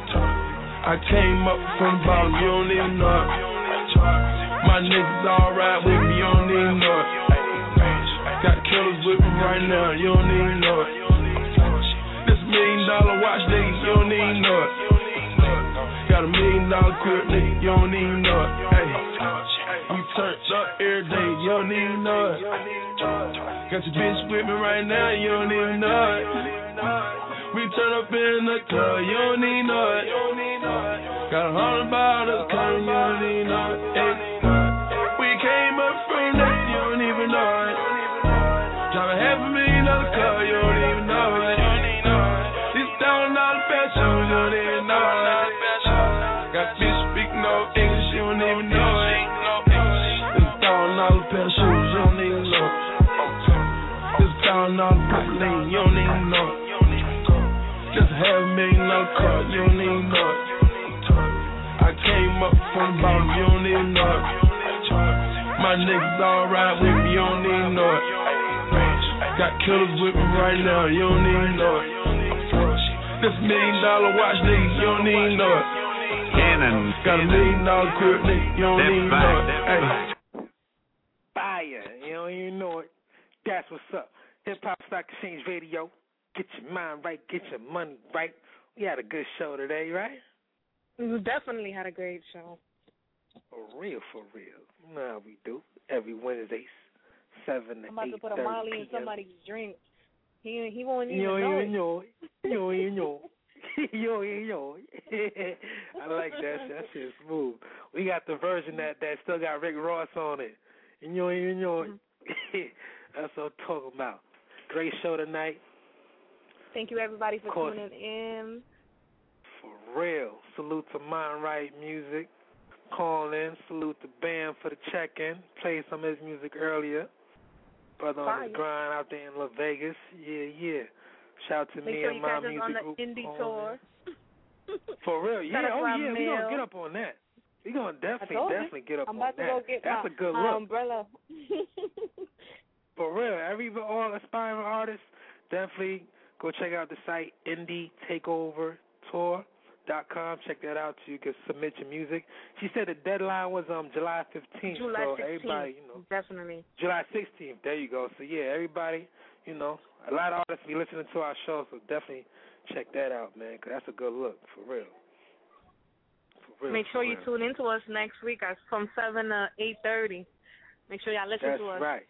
I came up from the bottom, you don't even know it. My niggas all ride with me, you don't even know it. Got killers with me right now, you don't even know it. This million dollar watch, nigga, you don't even know it. Got a million dollar crib, nigga, you don't even know it. Hey, we turned up every day, you don't even know it. Got your bitch with me right now, you don't even know it. We turn up in the club, you don't even know it. Got a hundred bottles coming, you don't even know it. Hey, we came up from that, you don't even know it. Drive a half a million dollar car, you don't even know it. This thousand dollar pair of shoes, you don't even know it. Got bitch speak no English, you don't even know it. This thousand dollar pair of shoes, you don't even know it. This thousand dollar purple lane, you don't even know it. Just half a million dollar car, you don't even know it. I came up from the bottom, you don't even know it. My niggas all ride with me, you don't even know it. Got killers with me right now, you don't even know it. This million dollar watch, nigga, you don't even know it. Cannon. Got a million dollar crib, nigga, you don't even know it. Hey. Fire, you don't even know it. That's what's up. Hip Hop Stock Exchange Radio. Get your mind right, get your money right. We had a good show today, right? We definitely had a great show. For real, for real. You know how we do. Every Wednesday, seven to I'm about eight to put a Molly in somebody's drink. He he won't even you don't know even it. know it. You don't even know it. You don't even know it. I like that. That shit's smooth. We got the version that, that still got Rick Ross on it. And you don't even know it. That's what I'm talking about. Great show tonight. Thank you, everybody, for tuning in. For real. salute to Mind Right Music. Calling in. Salute to Bam for the check-in. Played some of his music earlier. Brother on Fire. the grind out there in Las Vegas. Yeah, yeah. Shout out to Make me sure and you my catch us music on the group. indie calling tour. in. For real, yeah. Shout out Oh, to our yeah. We're mail. going to get up on that. We're going to definitely, told you. definitely get up I'm on about to that. go get That's my a good my look. umbrella. For real. Every all aspiring artists, definitely go check out the site, indie takeover tour dot com. Check that out so you can submit your music. She said the deadline was um July fifteenth. July so sixteenth. everybody, you know. Definitely. July sixteenth. There you go. So, yeah, everybody, you know, a lot of artists be listening to our show, so definitely check that out, man, because that's a good look, for real. For real Make sure for you real. tune in to us next week at from seven to eight thirty. Make sure y'all listen That's to us. right.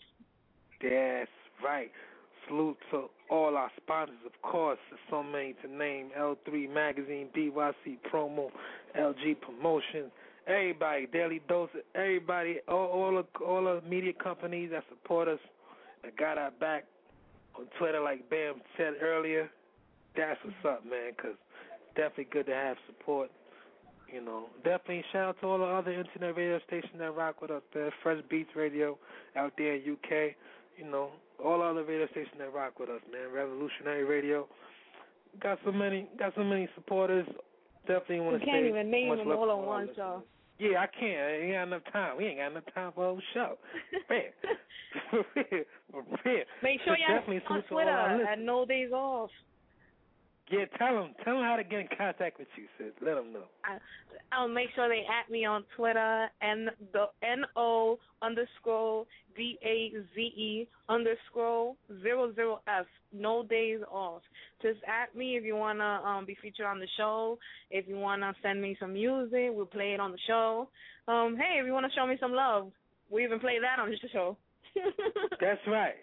That's right. Salute to all our sponsors, of course. There's so many to name. L three Magazine, B Y C Promo, L G Promotions, everybody, Daily Dose, everybody, all, all, the, all the media companies that support us, that got our back on Twitter, like Bam said earlier. That's what's up, man, because it's definitely good to have support. You know, definitely shout out to all the other internet radio stations that rock with us there. Fresh Beats Radio out there in U K. You know, all other radio stations that rock with us, man. Revolutionary Radio. Got so many, got so many supporters. Definitely want We to can't say even name much them love all to on all one listeners. show. Yeah, I can't. I ain't got enough time. We ain't got enough time for a whole show. Man, for real, for real. Make sure So y'all definitely on salute to all our Twitter listeners. at No Days Off. Yeah, tell them, tell them how to get in contact with you, sis. Let them know. I, I'll make sure they at me on Twitter and the N O underscore D A Z E underscore zero zero F. No Days Off. Just at me if you wanna um be featured on the show. If you wanna send me some music, we'll play it on the show. Um, hey, if you wanna show me some love, we even play that on the show. That's right.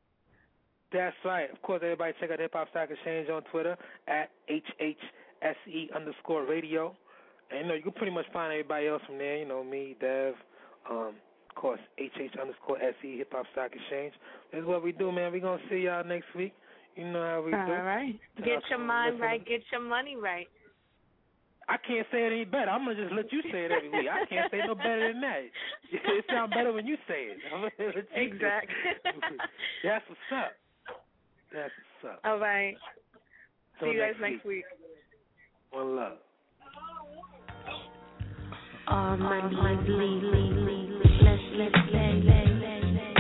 That's right. Of course, everybody check out Hip Hop Stock Exchange on Twitter at H H S E underscore radio. And, you know, you can pretty much find everybody else from there. You know, me, Dev, um, of course, H H underscore S E, Hip Hop Stock Exchange. That's what we do, man. We're going to see y'all next week. You know how we All do. All right. Tell Get us your what mind we're listening. right. Get your money right. I can't say it any better. I'm going to just let you say it every week. I can't say no better than that. It sounds better when you say it. I'm gonna let you do it. Exactly. That's what's up. That's what's up. All right. Till See you guys next next week. One love. All money, money, let's let's play, play, play.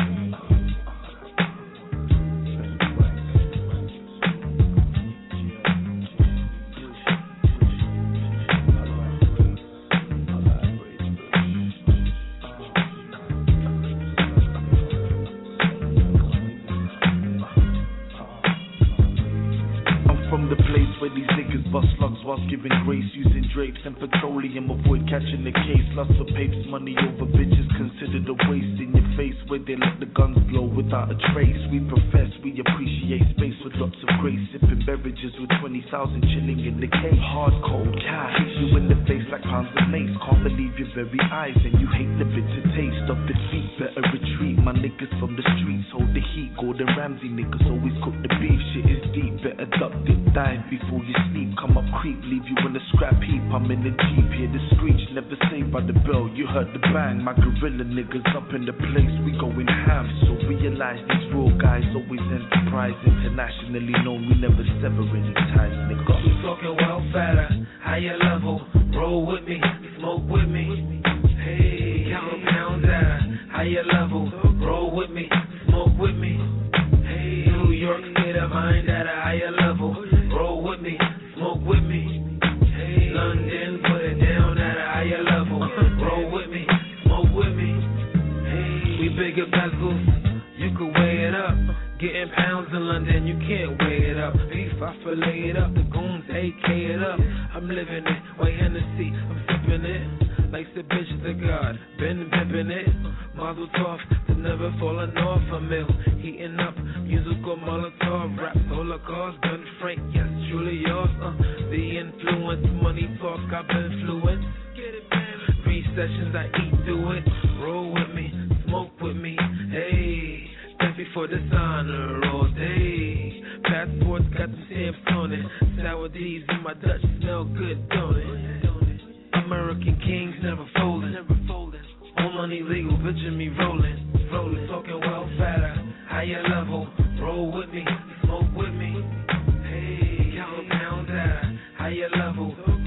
From the place where these niggas bust slugs whilst giving grace, using drapes and petroleum, avoid catching the case. Lots of papes, money over bitches, considered a waste in your face where they let the guns blow without a trace. We profess we appreciate space with lots of grace, sipping beverages with twenty thousand chilling in the case. Hard cold cash, hit you in the face like pounds of mace. Can't believe your very eyes and you hate the bitter taste of defeat. Better retreat, my niggas from the streets hold the heat. Gordon Ramsay niggas always cook the beef, shit is deep, better duck it. Dive before you sleep, come up creep, leave you in a scrap heap. I'm in the Jeep, hear the screech, never saved by the bell. You heard the bang, my gorilla niggas up in the place, we going ham. So realize these real guys always enterprise, internationally known, we never sever any ties, nigga. We talking well fatter, higher level, roll with me, smoke with me. Hey, count pounds at a higher level, roll with me, smoke with me. Hey, New York state of mind at a higher level. Roll with me, smoke with me. Hey, London, put it down at a higher level. Roll with me, smoke with me. Hey, we bigger bezels, you could weigh it up. Getting pounds in London, you can't weigh it up. Beef, I fillet it up, the goons A K it up. I'm living it, white Hennessy, I'm sipping it. Like the bitch to God, been pimping it. Mazel tov, to never falling off a mill. Heating up, musical Molotov, rap, Holocaust, gun Frank, yes, truly yours. Uh, the influence, money talk, I've been fluent. Recessions, I eat through it. Roll with me, smoke with me, hey. Thank me for dishonor all day. Passports got the stamps on it. Sour D's in my Dutch smell good, don't it? kings never folding. Never folding. All money legal, picture me rolling. Rolling. Talking well fatter. Higher level. Roll with me. Smoke with me. Hey. Count pound data. Higher level.